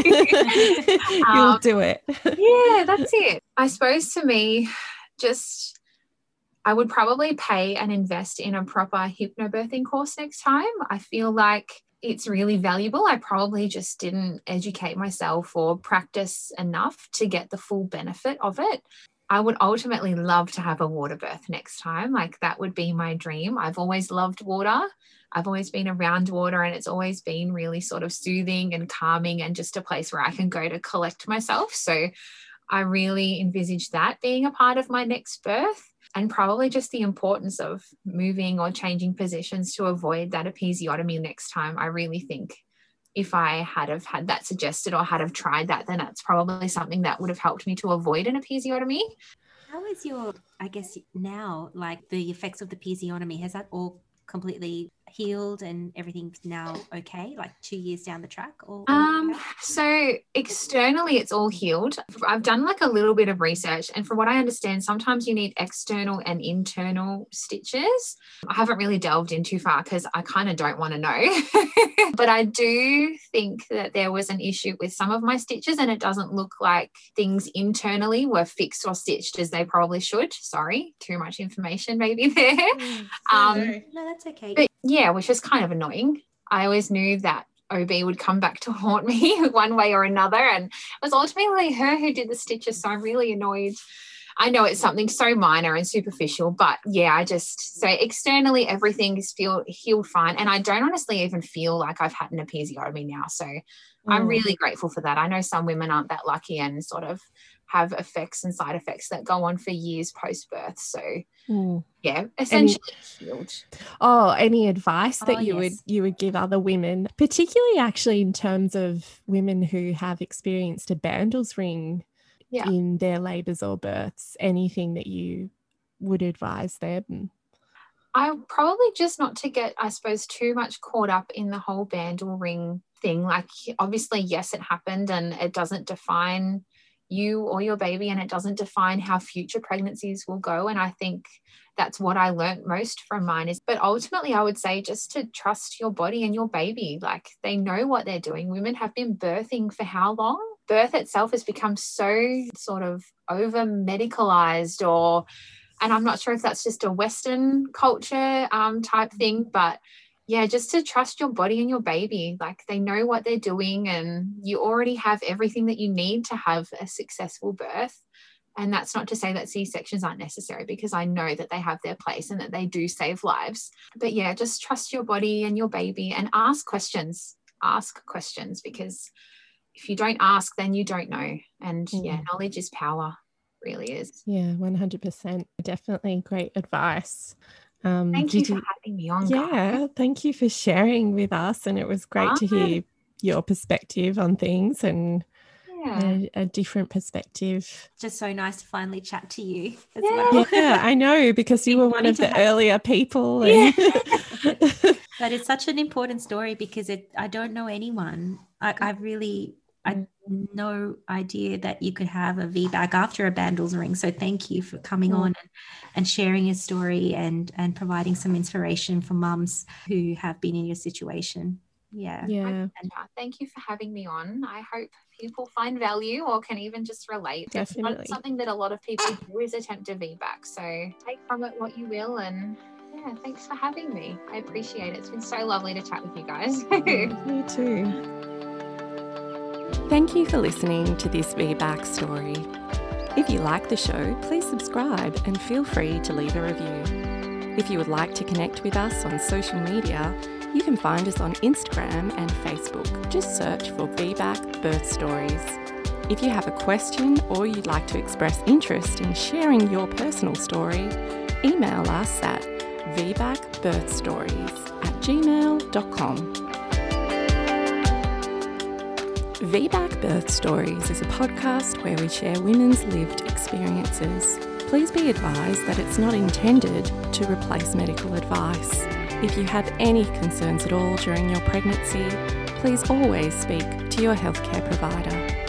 you'll um, do it. Yeah, that's it. I suppose to me, just I would probably pay and invest in a proper hypnobirthing course next time. I feel like it's really valuable. I probably just didn't educate myself or practice enough to get the full benefit of it. I would ultimately love to have a water birth next time. Like, that would be my dream. I've always loved water. I've always been around water, and it's always been really sort of soothing and calming, and just a place where I can go to collect myself. So I really envisage that being a part of my next birth, and probably just the importance of moving or changing positions to avoid that episiotomy next time. I really think if I had have had that suggested, or had have tried that, then that's probably something that would have helped me to avoid an episiotomy. How is your, I guess now, like the effects of the episiotomy, has that all completely healed and everything's now okay, like two years down the track? Or, or um okay? So externally it's all healed. I've done like a little bit of research, and from what I understand, sometimes you need external and internal stitches. I haven't really delved in too far because I kind of don't want to know. But I do think that there was an issue with some of my stitches, and it doesn't look like things internally were fixed or stitched as they probably should. Sorry, too much information maybe there. Mm, um no, that's okay. But yeah, which is kind of annoying. I always knew that O B would come back to haunt me one way or another, and it was ultimately her who did the stitches, so I'm really annoyed. I know it's something so minor and superficial, but yeah, I just, so externally everything is feel healed fine, and I don't honestly even feel like I've had an episiotomy now, so mm. I'm really grateful for that. I know some women aren't that lucky and sort of have effects and side effects that go on for years post-birth. So mm. yeah, essentially any, healed. Oh, any advice that oh, you yes. would you would give other women, particularly actually in terms of women who have experienced a Bandl's ring yeah. in their labours or births, anything that you would advise them? I probably just not to get, I suppose, too much caught up in the whole Bandl ring thing. Like, obviously, yes, it happened, and it doesn't define you or your baby, and it doesn't define how future pregnancies will go. And I think that's what I learned most from mine is, but ultimately I would say just to trust your body and your baby. Like, they know what they're doing. Women have been birthing for how long? Birth itself has become so sort of over medicalized, or, and I'm not sure if that's just a Western culture um, type thing, but yeah, just to trust your body and your baby. Like, they know what they're doing, and you already have everything that you need to have a successful birth. And that's not to say that C-sections aren't necessary, because I know that they have their place and that they do save lives. But yeah, just trust your body and your baby, and ask questions. Ask questions, because if you don't ask, then you don't know. And mm. yeah, knowledge is power, really is. Yeah, one hundred percent. Definitely great advice. Um, thank you for you, having me on. Yeah, guys. Thank you for sharing with us, and it was great ah. to hear your perspective on things, and yeah. a, a different perspective. Just so nice to finally chat to you as yeah. well. Yeah, I know, because you were one of the have... earlier people. And... Yeah. But it's such an important story, because it, I don't know anyone. I, I really, I had no idea that you could have a V BAC after a Bandl's ring. So thank you for coming mm. on and, and sharing your story, and, and providing some inspiration for mums who have been in your situation. Yeah. Yeah. And thank you for having me on. I hope people find value, or can even just relate. Definitely. It's not something that a lot of people do, is attempt a V BAC. So take from it what you will, and Yeah, thanks for having me. I appreciate it. It's been so lovely to chat with you guys. Me too. Thank you for listening to this V BAC story. If you like the show, please subscribe and feel free to leave a review. If you would like to connect with us on social media, you can find us on Instagram and Facebook. Just search for V BAC Birth Stories. If you have a question or you'd like to express interest in sharing your personal story, email us at v bac birth stories at gmail dot com. V BAC Birth Stories is a podcast where we share women's lived experiences. Please be advised that it's not intended to replace medical advice. If you have any concerns at all during your pregnancy, please always speak to your healthcare provider.